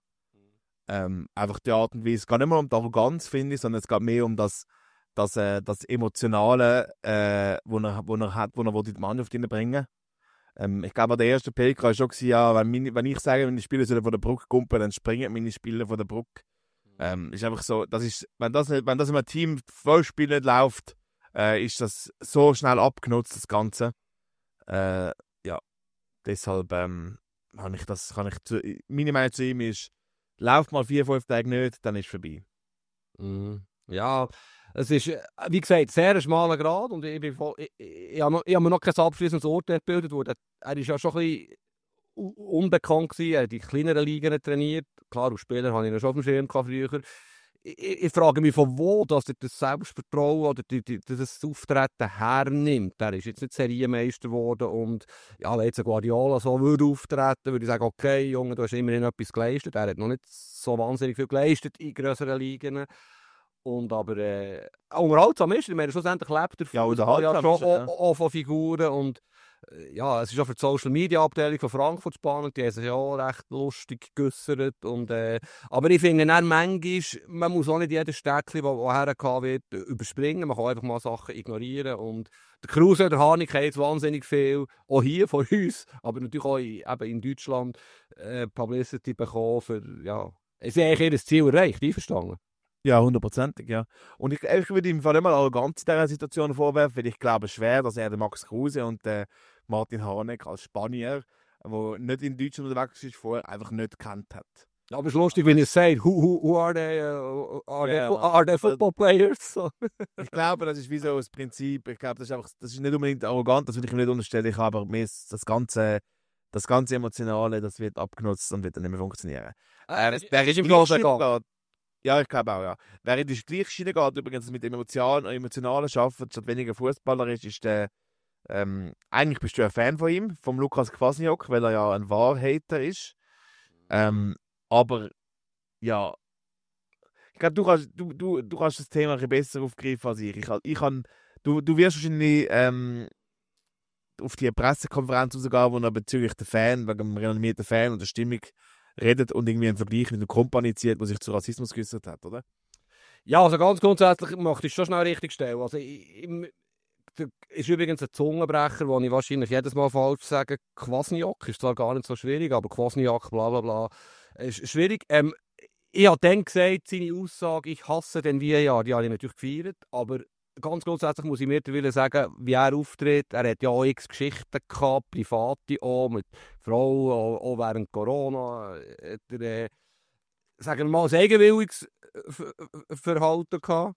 Ähm, einfach die Art und Weise. Es geht nicht mehr um die Arroganz, finde ich, sondern es geht mehr um das, das, äh, das Emotionale, äh, wo er, wo er hat, wo er die Mannschaft reinbringen. Ähm, ich glaube, der erste P K war schon, ja, wenn, meine, wenn ich sage, meine Spieler sollen von der Brücke kumpen, dann springen meine Spieler von der Brücke. Ähm, ist einfach so, das ist, wenn das, nicht, wenn das in einem Team voll Spiel nicht läuft, äh, ist das so schnell abgenutzt, das Ganze. Äh, ja, deshalb ähm, kann ich das, kann ich zu, meine Meinung zu ihm ist, läuft mal vier, fünf Tage nicht, dann ist es vorbei. Mhm. Ja, es ist, wie gesagt, sehr ein schmaler Grad und ich, bin voll, ich, ich, ich, habe, noch, ich habe mir noch kein abschließendes Urteil gebildet, wo er, er ist ja schon ein bisschen unbekannt gewesen, er hat die kleineren Ligen trainiert, klar, als Spieler habe ich ihn schon auf dem Schirm gehabt früher. Ich, ich, ich frage mich, von wo dass er das Selbstvertrauen oder die, die, das Auftreten hernimmt. Er ist jetzt nicht Serienmeister geworden und ja, wenn jetzt ein Guardiola so würde auftreten, würde ich sagen, okay, Junge, du hast immerhin etwas geleistet. Er hat noch nicht so wahnsinnig viel geleistet in grösseren Ligen. Und aber äh, unterhaltsam ist, ich meine, schlussendlich lebt der Fußball ja, ja schon ja. Auch, auch von Figuren und ja, es ist auch für die Social Media Abteilung von Frankfurt spannend, die haben sich ja auch recht lustig geäussert. Und, äh, aber ich finde dann manchmal, man muss auch nicht jedes Stäckchen, das hergekommen wird, überspringen. Man kann einfach mal Sachen ignorieren. Und der Kruse und der Harnik haben jetzt wahnsinnig viel, auch hier von uns, aber natürlich auch in, eben in Deutschland, äh, Publicity bekommen für, ja, sie haben eigentlich ihr Ziel erreicht, einverstanden? Ja, hundertprozentig, ja. Und ich, ich würde ihm nicht mal Arroganz in dieser Situation vorwerfen, weil ich glaube schwer, dass er den Max Kruse und den Martin Harnik als Spanier, der nicht in Deutschland unterwegs ist, vorher einfach nicht gekannt hat. Ja, aber es ist lustig, wenn ihr sagt, who, who, who are they, uh, are, yeah, they, are they football players? Ich glaube, das ist wie so das Prinzip. Ich glaube, das ist einfach, das ist nicht unbedingt arrogant, das will ich ihm nicht unterstellen. Ich habe aber das ganze, das ganze Emotionale, das wird abgenutzt und wird dann nicht mehr funktionieren. Äh, äh, wer ist im Glas gegangen? Ja, ich glaube auch, ja. Wer in die gleiche Schiene geht, übrigens mit Emotionen, Emotionalen arbeitet, statt weniger Fußballer ist, ist der, ähm, eigentlich bist du ein Fan von ihm, vom Lukas Kwasniok, weil er ja ein Wahrhater ist. Ähm, aber, ja, ich glaube, du kannst, du, du, du kannst das Thema ein bisschen besser aufgreifen als ich. Ich, ich kann, du, du wirst wahrscheinlich, ähm, auf die Pressekonferenz rausgehen, wo er bezüglich der Fan, wegen dem renommierten Fan und der Stimmung redet und irgendwie einen Vergleich mit der Company zieht, der sich zu Rassismus geäußert hat, oder? Ja, also ganz grundsätzlich möchte ich schon schnell richtig stellen. Also, ich, ich, das ist übrigens ein Zungenbrecher, den ich wahrscheinlich jedes Mal falsch sage. Kwasniok ist zwar gar nicht so schwierig, aber Kwasniok, bla bla bla, ist schwierig. Ähm, ich habe dann gesagt, seine Aussage, ich hasse den V A R, die habe ich natürlich gefeiert, aber ganz grundsätzlich muss ich mittlerweile sagen, wie er auftritt. Er hat ja auch x Geschichten gehabt, private auch, mit Frauen, auch, auch während Corona. Hat er, äh, sagen wir mal, ein eigenwilliges Verhalten gehabt.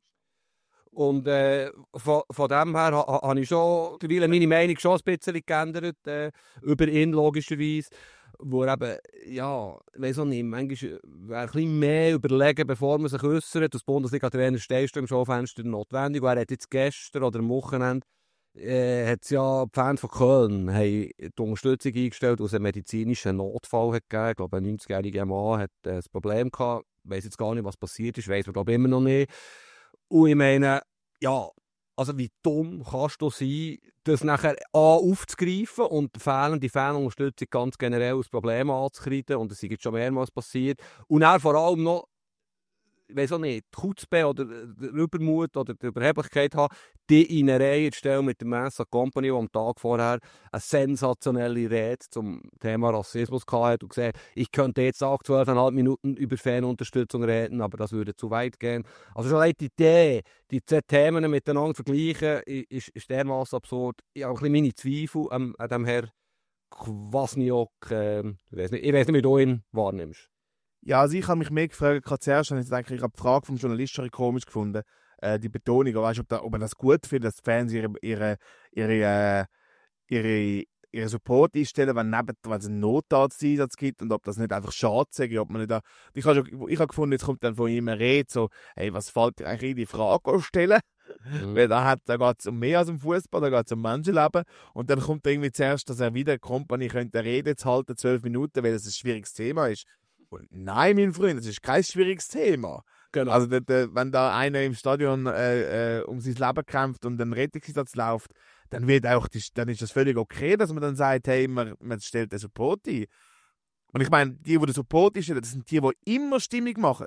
Und äh, von, von dem her ha, habe ich schon meine Meinung schon ein bisschen geändert, äh, über ihn logischerweise. Wo er eben, ja, ich weiss auch nicht, manchmal wäre ein bisschen mehr überlegen, bevor man sich äußert. Als Bundesliga-Trainer stehst du im Schaufenster notwendig. Und er hat jetzt gestern oder am Wochenende äh, hat's ja die Fans von Köln haben die Unterstützung eingestellt, aus einem medizinischen Notfall hat gegeben. Ich glaube, ein neunzigjähriger Mann hat äh, ein Problem gehabt. Ich weiss jetzt gar nicht, was passiert ist. Weiss man, glaube ich, immer noch nicht. Und ich meine, ja, also wie dumm kannst du sein, das nachher A, aufzugreifen und fehlende Fanunterstützung ganz generell als Problem anzukreiden. Und das ist jetzt schon mehrmals passiert. Und dann vor allem noch, ich weiss auch nicht, die Chutzpe oder der Übermut oder die Überheblichkeit haben, die in eine Reihe zu stellen mit der Mensa Company, die am Tag vorher eine sensationelle Rede zum Thema Rassismus hatte und gesagt, ich könnte jetzt auch zwölf Komma fünf Minuten über Fanunterstützung reden, aber das würde zu weit gehen. Also schon die Idee, die zwei Themen miteinander vergleichen, ist, ist dermaßen absurd. Ich habe ein bisschen meine Zweifel an, an dem Herrn Kwasniok. Äh, ich weiß nicht, ich weiss nicht, wie du ihn wahrnimmst. Ja, also ich habe mich mehr gefragt, gerade zuerst habe ich gedacht, ich habe die Frage vom Journalist schon komisch gefunden, äh, die Betonung, weißt, ob, da, ob man das gut findet, dass die Fans ihre, ihre, ihre, äh, ihre, ihre Support einstellen, wenn, neben, wenn es einen Notarzteinsatz gibt und ob das nicht einfach schade sei, ob man nicht da... Ich habe ich hab gefunden, jetzt kommt dann von ihm eine Rede, so, hey, was fällt dir eigentlich in die Frage stellen? Mhm. Weil da, da geht es um mehr als um Fußball, da geht es um Menschenleben. Und dann kommt irgendwie zuerst, dass er wieder eine Company könnte eine Rede jetzt halten, zwölf Minuten, weil das ein schwieriges Thema ist. Und nein, mein Freund, das ist kein schwieriges Thema. Genau. Also, der, der, wenn da einer im Stadion äh, äh, um sein Leben kämpft und ein Rettungseinsatz läuft, dann, wird auch die, dann ist das völlig okay, dass man dann sagt, hey, man, man stellt den Support ein. Und ich meine, die, die den Support einstellen, das sind die, die immer Stimmung machen.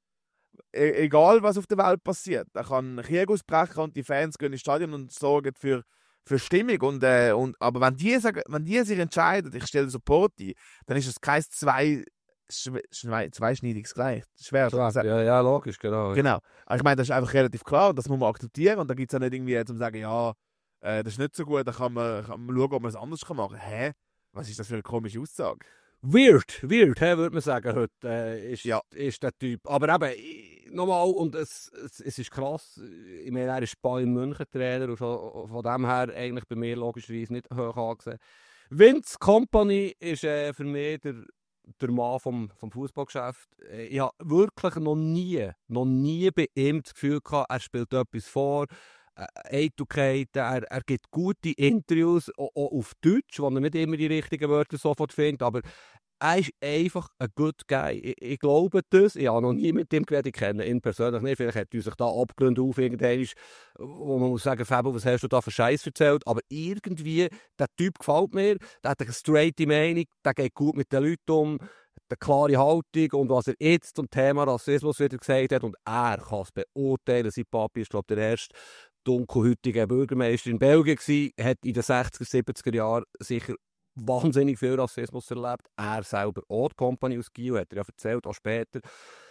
E- egal, was auf der Welt passiert. Da kann ein Krieg ausbrechen und die Fans gehen ins Stadion und sorgen für, für Stimmung. Und, äh, und, aber wenn die, sagen, wenn die sich entscheiden, ich stelle den Support ein, dann ist es kein zwei... Schwe- zweischneidiges Gleich. Schwer. Ja, ja, ja, logisch, genau. Genau. Aber ich meine, das ist einfach relativ klar, das muss man akzeptieren. Und da gibt es auch nicht irgendwie zum sagen, ja, äh, das ist nicht so gut, da kann man, kann man schauen, ob man es anders machen kann. Hä? Was ist das für eine komische Aussage? Weird, weird, he, würde man sagen, heute äh, ist, ja. ist der Typ. Aber eben, nochmal, und es, es, es ist krass, ich meine, er ist Bayern München Trainer und schon von dem her eigentlich bei mir logischerweise nicht hoch angesehen. Vince Company ist äh, für mich der der Mann vom, vom Fußballgeschäft. Ich habe wirklich noch nie, noch nie bei ihm das Gefühl gehabt, er spielt etwas vor, äh, Eitelkeiten, er, er gibt gute Interviews, auch, auch auf Deutsch, wo er nicht immer die richtigen Wörter sofort findet, aber er ist einfach ein good guy. Ich, ich glaube das. Ich habe noch nie mit ihm geredet. Ich kenne ihn persönlich nicht. Vielleicht hat er sich da abgelehnt auf irgendwann, wo man muss sagen, Fabio, was hast du da für Scheiß erzählt? Aber irgendwie, der Typ gefällt mir. Der hat eine straighte Meinung. Der geht gut mit den Leuten um. Eine klare Haltung. Und was er jetzt zum Thema Rassismus wieder gesagt hat, und er kann es beurteilen. Sein Papi ist, glaube ich, der erste dunkelhäutige Bürgermeister in Belgien gewesen. Er hat in den sechziger, siebziger Jahren sicher wahnsinnig viel Rassismus erlebt. Er selber auch die Company aus Gio, hat er ja erzählt, auch später.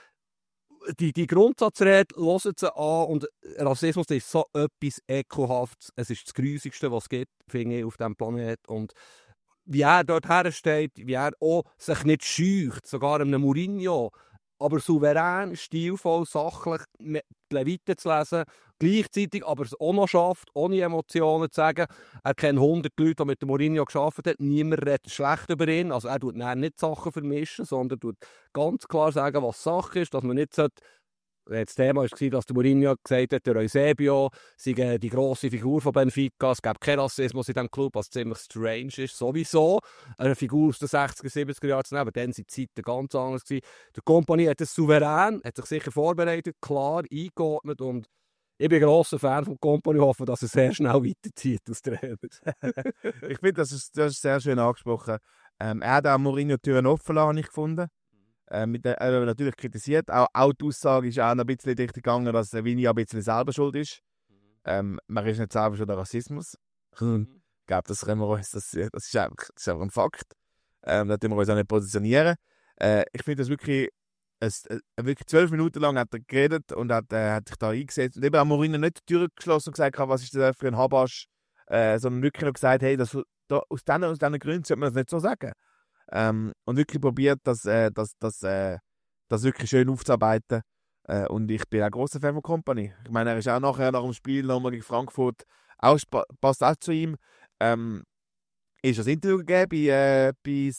Die, die Grundsatzrede hören sie an und Rassismus ist so etwas Ekelhaftes. Es ist das Grusigste, was es gibt, finde ich, auf diesem Planeten. Und wie er dort hersteht, wie er auch sich nicht scheucht, sogar einem Mourinho, aber souverän, stilvoll, sachlich die Leviten zu lesen, gleichzeitig aber es auch noch schafft, ohne Emotionen zu sagen, er kennt hundert Leute, die mit dem Mourinho gearbeitet haben, niemand redet schlecht über ihn, also er tut nicht Sachen vermischen, sondern tut ganz klar sagen, was Sache ist, dass man nicht sollte. Das Thema war, dass der Mourinho gesagt hat, der Eusebio sei die grosse Figur von Benfica, es gäbe keinen Rassismus in diesem Club, was ziemlich strange ist, sowieso. Eine Figur aus den sechziger, siebziger Jahren zu nehmen, aber dann waren die Zeiten ganz anders gewesen. Der Company hat es souverän, hat sich sicher vorbereitet, klar eingeordnet und Ich bin ein grosser Fan von Kompany, hoffe, dass er sehr schnell weiterzieht aus Trainer. Ich finde, das ist, das ist sehr schön angesprochen. Ähm, er hat auch Mourinho Türen offen lassen, habe ich gefunden. Äh, mit der, er hat natürlich kritisiert. Auch, auch die Aussage ist auch noch ein bisschen in die Richtung gegangen, dass Vini ein bisschen selber schuld ist. Ähm, man ist nicht selber schuld an Rassismus. Ich glaube, das, können wir uns, das, das, ist einfach, das ist einfach ein Fakt. Ähm, da müssen wir uns auch nicht positionieren. Äh, ich finde das wirklich... Es, äh, wirklich zwölf Minuten lang hat er geredet und hat, äh, hat sich da eingesetzt. Und eben auch Mourinho nicht die Tür geschlossen und gesagt, was ist das für ein Habasch, äh, sondern wirklich noch gesagt, hey, das, da, aus diesen aus diesen Gründen sollte man das nicht so sagen. Ähm, und wirklich probiert, das, äh, das, das, äh, das wirklich schön aufzuarbeiten. Äh, und ich bin auch großer Fan von Kompany. Ich meine, er ist auch nachher nach dem Spiel nochmal gegen Frankfurt, auch, passt auch zu ihm. Ähm, ist das Interview gegeben bei, äh, bei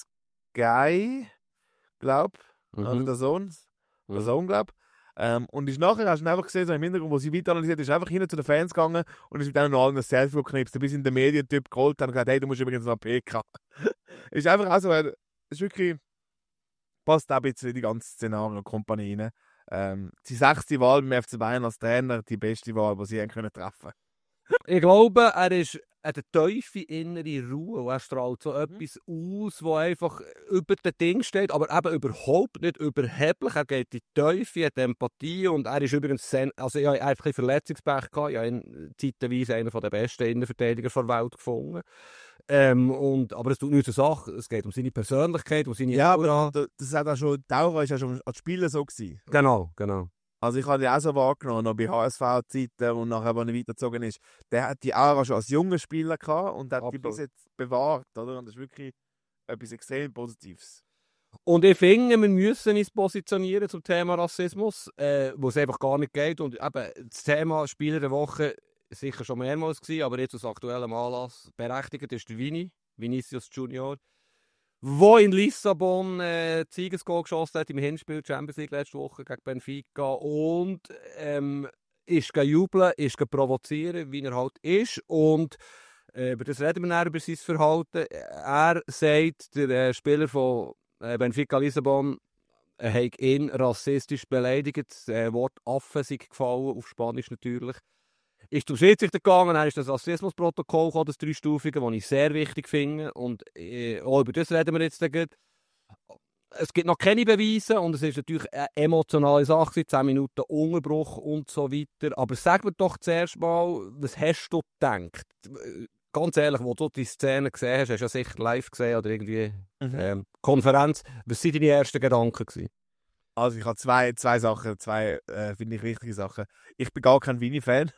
Sky, glaube ich. Mhm. Also der Sohn, der Mhm. Sohn, glaube ich. Ähm, und ist nachher, hast du einfach gesehen, so im Hintergrund, wo sie weiter analysiert, ist einfach hin zu den Fans gegangen und ist mit denen noch allen ein Selfie geknipst, bis in den Medientyp geholt hat und gesagt, hey, du musst übrigens noch P K. Ist einfach auch so, äh, ist wirklich, passt auch ein bisschen in die ganze Szenario und Kompanie rein. Ähm, die sechste Wahl beim F C Bayern als Trainer, die beste Wahl, die sie haben können treffen. Ich glaube, er ist eine tiefe innere Ruhe und er strahlt so mhm. etwas aus, das einfach über dem Ding steht, aber eben überhaupt nicht überheblich. Er geht in die Tiefe, hat Empathie und er ist übrigens, also ich habe einfach ein Verletzungspech gehabt, ich habe ihn zeitweise einen der besten Innenverteidiger der Welt gefunden. Ähm, und, aber es tut nichts zur Sache, es geht um seine Persönlichkeit, um seine Ja, Aura. aber das hat auch schon, die Aura ist ja schon als Spieler so gewesen. Genau, genau. Also ich habe die auch so wahrgenommen, noch bei H S V-Zeiten und nachher, als er weitergezogen ist. Der hat die Aura schon als junger Spieler gehabt und hat Absolut. die bis jetzt bewahrt, oder? Und das ist wirklich etwas extrem Positives. Und ich finde, wir müssen uns positionieren zum Thema Rassismus, äh, wo es einfach gar nicht geht. Und eben das Thema Spieler der Woche sicher schon mehrmals gewesen, aber jetzt aus aktuellem Anlass berechtigt ist der Vini, Vinicius Junior, der in Lissabon äh, Siegesgoal geschossen hat im Hinspiel Champions League letzte Woche gegen Benfica und ähm, ist jubeln, ist provozieren, wie er halt ist. Und äh, über das reden wir dann, über sein Verhalten. Er sagt, der äh, Spieler von äh, Benfica Lissabon äh, hat ihn rassistisch beleidigt. Das äh, Wort Affe sei gefallen, auf Spanisch natürlich. Ist zum Schiedsrichter gegangen, dann ist das Rassismusprotokoll gekommen, das dreistufige, das ich sehr wichtig finde. Und äh, auch über das reden wir jetzt. Es gibt noch keine Beweise und es ist natürlich eine emotionale Sache, zehn Minuten Unterbruch und so weiter. Aber sag mir doch zuerst mal, was hast du gedacht? Ganz ehrlich, wo du die Szene gesehen hast, hast du ja sicher live gesehen oder irgendwie mhm. ähm, Konferenz. Was waren deine ersten Gedanken gewesen? Also ich habe zwei, zwei Sachen, zwei äh, finde ich wichtige Sachen. Ich bin gar kein Vini-Fan.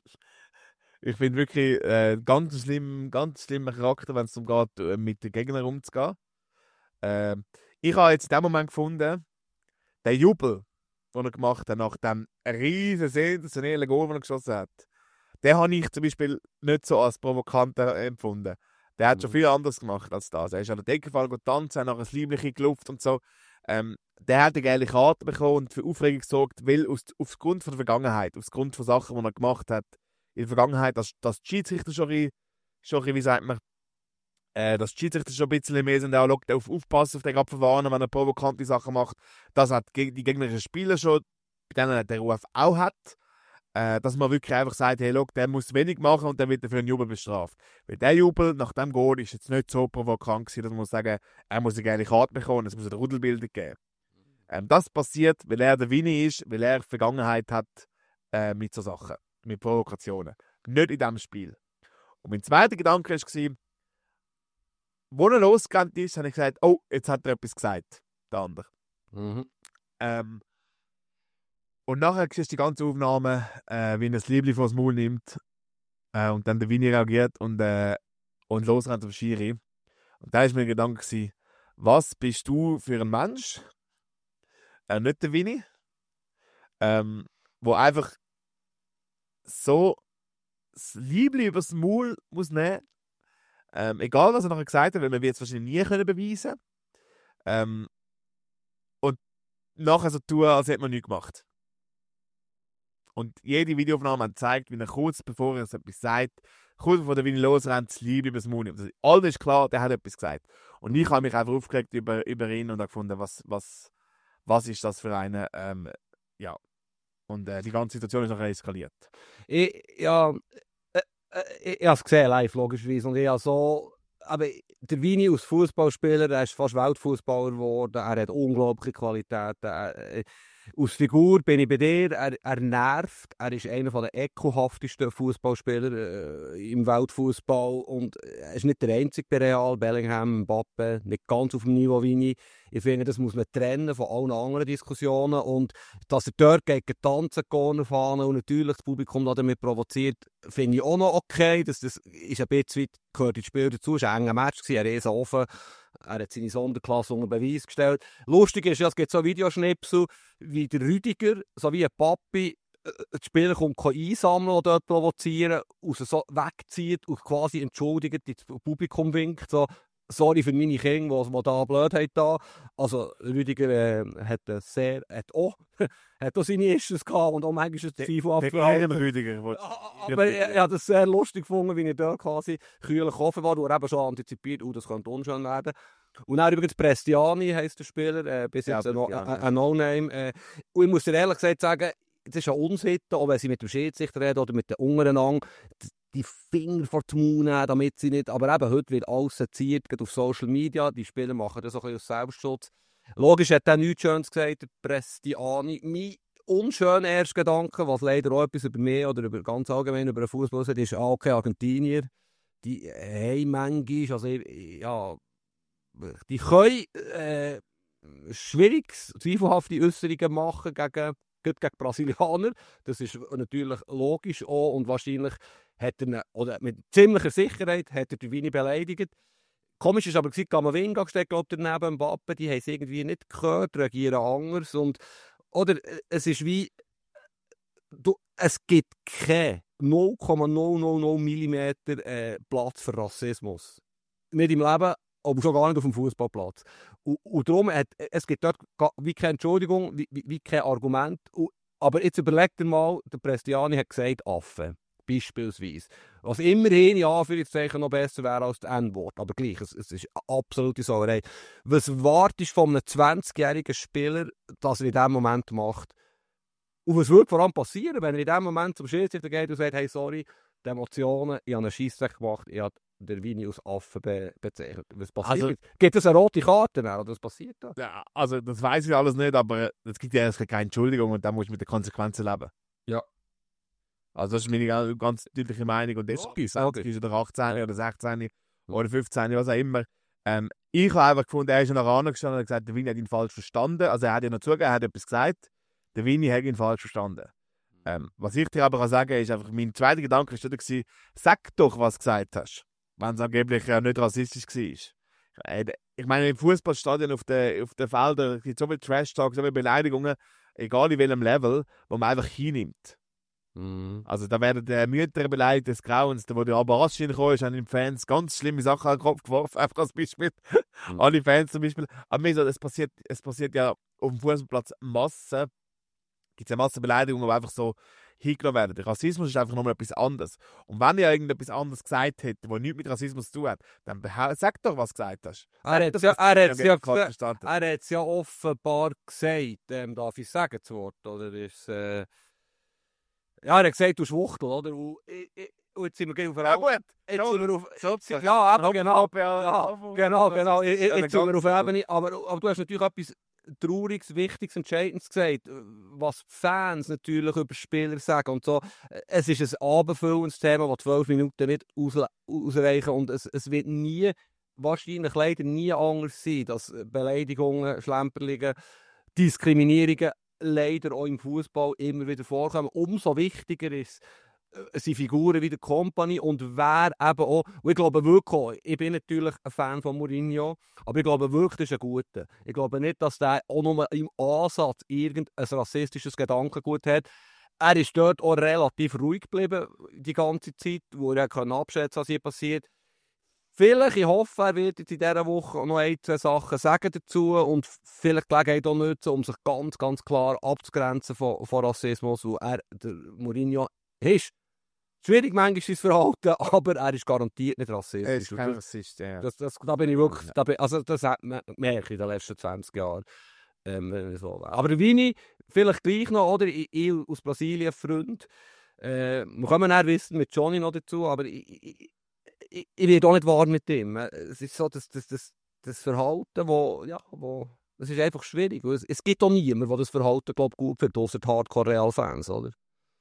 Ich finde wirklich äh, ganz schlimm, ganz schlimmer Charakter, wenn es darum geht, äh, mit den Gegnern umzugehen. Äh, ich habe jetzt in dem Moment gefunden, der Jubel, den er gemacht hat, nach dem riesen sensationellen Goal, den er geschossen hat, den habe ich zum Beispiel nicht so als provokanter empfunden. Der hat mhm. schon viel anderes gemacht als das. Er ist an der Decke gefallen, tanzen, hat nachher das Liebliche geluft und so. Ähm, der hat eine geile Karte bekommen und für Aufregung gesorgt, weil aus, aufgrund von der Vergangenheit, aufgrund von Sachen, die er gemacht hat, in der Vergangenheit, dass, dass die Schiedsrichter schon, ein, schon ein, wie sagt man, äh, dass die Schiedsrichter schon ein bisschen mehr sind, auch auf aufpassen, auf den gerade verwarnen, wenn er provokante Sachen macht, dass er die, die gegnerischen Spieler schon, bei denen er den Ruf auch hat, äh, dass man wirklich einfach sagt, hey, look, der muss wenig machen und dann wird er für einen Jubel bestraft. Weil der Jubel nach dem Goal ist jetzt nicht so provokant gewesen, dass man muss sagen, er muss eine geile Karte bekommen, es muss eine Rudelbildung geben. Ähm, das passiert, weil er der Winnie ist, weil er Vergangenheit hat äh, mit so Sachen, mit Provokationen. Nicht in diesem Spiel. Und mein zweiter Gedanke war, wo er losgerannt ist, habe ich gesagt, oh, jetzt hat er etwas gesagt, der andere. Mhm. Ähm, und nachher siehst du die ganze Aufnahme, äh, wie er das Liebling vor das Maul nimmt äh, und dann der Winnie reagiert und, äh, und losrennt auf Schiri. Und da war mein Gedanke, gewesen, was bist du für ein Mensch? Äh, nicht der Winnie, ähm, wo einfach so das Liebling übers Maul muss nehmen. Ähm, egal, was er nachher gesagt hat, weil man wird es wahrscheinlich nie können beweisen ähm, und nachher so tun, als hätte man nichts gemacht. Und jede Videoaufnahme hat gezeigt, wie er kurz bevor er etwas sagt, kurz bevor der Winnie losrennt, das Liebe übers Maul nimmt. Also, alles ist klar, der hat etwas gesagt. Und ich habe mich einfach aufgeregt über, über ihn und habe gefunden, was, was, was ist das für eine, ähm, ja. Und äh, die ganze Situation ist nachher eskaliert. Ich, ja, äh, äh, ich, ich habe es gesehen, live, logischerweise. Und ich habe so... Aber der Vini als Fußballspieler, er ist fast Weltfußballer geworden. Er hat unglaubliche Qualitäten. Er, äh, als Figur bin ich bei dir. Er, er nervt. Er ist einer der ekelhaftesten Fußballspieler äh, im Weltfußball. Und er ist nicht der einzige bei Real. Bellingham, Mbappe, nicht ganz auf dem Niveau Vini. Ich finde, das muss man trennen von allen anderen Diskussionen. Und dass er dort gegen tanzen, Corner fahren und natürlich das Publikum damit provoziert, finde ich auch noch okay. Das, das ist ein bisschen weit, gehört ins Spiel dazu. Es war ein enger Match, er ist offen. Er hat seine Sonderklasse unter Beweis gestellt. Lustig ist ja, es gibt so Videoschnipsel, wie der Rüdiger, so wie ein Papi, die Spieler kommt einsammeln und dort provozieren, und sie so wegzieht und quasi entschuldigt, ins Publikum winkt. So, sorry für meine Kinder, die da blöd haben. Da. Also Rüdiger äh, hat, äh, sehr, hat, auch, hat auch seine Issues gehabt und auch manchmal ein Zweifel abgehalten. Rüdiger. Aber ich, ich habe das sehr lustig gefunden, wie er da quasi kühlich offen war, wo er eben schon antizipiert, oh, das könnte unschön werden. Und dann übrigens Prestiani heisst der Spieler, äh, bis jetzt ja, ein, ein, ein No-Name. Äh, und ich muss dir ehrlich gesagt sagen, es ist eine Unsitte, auch wenn sie mit dem Schiedsrichter reden oder mit den unteren die Finger vor den Mund nehmen, damit sie nicht... Aber eben, heute wird alles seziert, geht auf Social Media. Die Spieler machen das auch ein bisschen aus Selbstschutz. Logisch hat er nichts Schönes gesagt, der Prestiani. Mein unschöner erster Gedanke, was leider auch etwas über mich oder über, ganz allgemein über den Fußball sagt, ist, ah, okay, Argentinier, die haben manchmal, also ja, die können äh, schwierig, zweifelhafte Äußerungen machen gegen, gegen Brasilianer. Das ist natürlich logisch auch und wahrscheinlich hat er eine, oder mit ziemlicher Sicherheit hat er den Vini beleidigt. Komisch ist aber, Camavinga steht, glaube ich, daneben Mbappe, die haben es irgendwie nicht gehört, reagieren anders. Und, oder es ist wie, du, es gibt keinen null Komma null null null Millimeter äh, Platz für Rassismus. Nicht im Leben, aber schon gar nicht auf dem Fußballplatz. Und, und darum, hat, es gibt dort wie keine Entschuldigung, wie, wie, wie kein Argument. Und, aber jetzt überlegt dir mal, der Prestiani hat gesagt, Affe. Beispielsweise. Was immerhin, ja, Anführungszeichen, noch besser wäre als das N-Wort. Aber gleich, es, es ist eine absolute Sauerei. Was wartest du von einem zwanzigjährigen Spieler, dass er in diesem Moment macht? Und was würde vor allem passieren, wenn er in diesem Moment zum Schiedsrichter geht und sagt, hey, sorry, die Emotionen, ich habe einen Scheissdreck gemacht, ich habe den Vini als Affe be bezeichnet. Was passiert? Also, gibt es eine rote Karte oder was passiert da? Ja, also das weiß ich alles nicht, aber es gibt ja keine Entschuldigung und dann muss ich mit den Konsequenzen leben. Ja. Also das ist meine ganz deutliche Meinung. Und das ist okay. Oder achtzehn oder sechzehn oder fünfzehn, was auch immer. Ähm, ich habe einfach gefunden, er ist schon nachher gestanden und hat gesagt, der Vini hat ihn falsch verstanden. Also er hat ja noch zugegeben, er hat etwas gesagt. Der Vini hat ihn falsch verstanden. Ähm, was ich dir aber kann sagen ist einfach, mein zweiter Gedanke war, sag doch, was du gesagt hast, wenn es angeblich äh, nicht rassistisch war. Äh, ich meine, im Fußballstadion auf den, auf den Feldern gibt es so viele Trash-Talks, so viele Beleidigungen, egal in welchem Level, wo man einfach hinnimmt. Mhm. Also da werden die Mütter beleidigt des Grauens, wo der Abarasch reingekommen ist, haben die Fans ganz schlimme Sachen an den Kopf geworfen, einfach als Beispiel. Mhm. Alle Fans zum Beispiel. Aber mir so, es passiert, es passiert ja auf dem Fußballplatz Massen, gibt es ja Massenbeleidigungen, die einfach so hingenommen werden. Der Rassismus ist einfach nochmal etwas anderes. Und wenn ihr irgendetwas anderes gesagt hätte, was nichts mit Rassismus zu tun hat, dann sag doch, was du gesagt hast. Er hat es ja, er ja, ja, ja offenbar gesagt, ähm, darf ich sagen, das Wort, oder ist äh ja, er hat gesagt, du Schwuchtel, oder? Und, ich, und jetzt sind wir auf ja, gut. Jetzt sind wir auf... Jetzt, ja, eben, genau. Ja, genau, genau. Jetzt sind wir auf Ebene. Aber, aber du hast natürlich etwas Trauriges, Wichtiges, Entscheidendes gesagt, was die Fans natürlich über Spieler sagen. Und so. Es ist ein abendfüllendes Thema, das zwölf Minuten nicht aus, ausreichen. Und es, es wird nie, wahrscheinlich leider nie anders sein, dass Beleidigungen, Schlemperlingen, Diskriminierungen leider auch im Fußball immer wieder vorkommen. Umso wichtiger ist, äh, sind Figuren wie der Kompany und wer eben auch, und ich glaube wirklich auch, ich bin natürlich ein Fan von Mourinho, aber ich glaube wirklich, das ist ein guter. Ich glaube nicht, dass der auch nur im Ansatz irgendein rassistisches Gedankengut hat. Er ist dort auch relativ ruhig geblieben die ganze Zeit, wo er abschätzen kann, was hier passiert. Vielleicht, ich hoffe, er wird jetzt in dieser Woche noch ein, zwei Sachen sagen dazu und vielleicht Gelegenheit auch nutzen, um sich ganz, ganz klar abzugrenzen von, von Rassismus, wo er, der Mourinho, ist. Schwierig manchmal sein Verhalten, aber er ist garantiert nicht rassistisch. Er ist kein Rassist, ja. Das, das, da bin ich wirklich, da bin, also das merke ich in den letzten zwanzig Jahren. Ähm, so. Aber der Vini, vielleicht gleich noch, oder? Ich, ich aus Brasilien Freund. Äh, wir kommen dann wissen mit Johnny noch dazu, aber ich, ich, ich, ich werde auch nicht warm mit ihm. Es ist so, das, das, das, das Verhalten, wo, ja, wo, das ist einfach schwierig. Es, es gibt auch niemanden, der das Verhalten, glaube ich, gut findet, außer die Hardcore-Real-Fans, oder?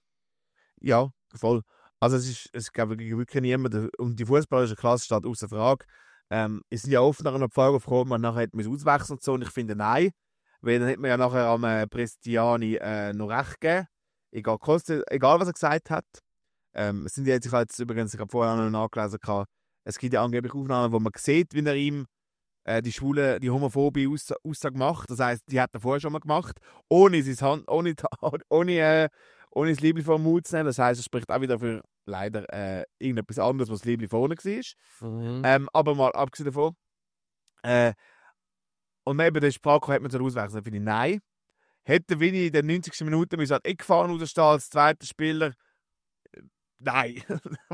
Ja, voll. Also es ist, es gibt wirklich niemanden. Und die fußballerische Klasse steht außer Frage. Ähm, es sind ja oft nach einer Frage gekommen, man nachher hätte man auswechseln und so. Und ich finde, nein. Weil dann hätte man ja nachher am äh, Prestiani äh, noch recht gegeben. Egal, Koste, egal was er gesagt hat. Ähm, es sind jetzt, ich habe jetzt übrigens, ich habe vorher noch nachgelesen, es gibt ja angeblich Aufnahmen, wo man sieht, wie er ihm äh, die schwule, die homophobe Aussa Aussage macht. Das heisst, die hat er vorher schon mal gemacht, ohne sein Hand, ohne, ohne, äh, ohne das Liebling vor den Mund zu nehmen. Das heisst, er spricht auch wieder für leider äh, irgendetwas anderes, was das Liebling vorne war. Mhm. Ähm, aber mal abgesehen davon. Äh, und neben der Sprache hat man zur Auswechslung, finde ich, nein. Hätte Vinny in den neunzigsten Minuten müssen an die Eckfahne rausstehen als zweiter Spieler? Nein.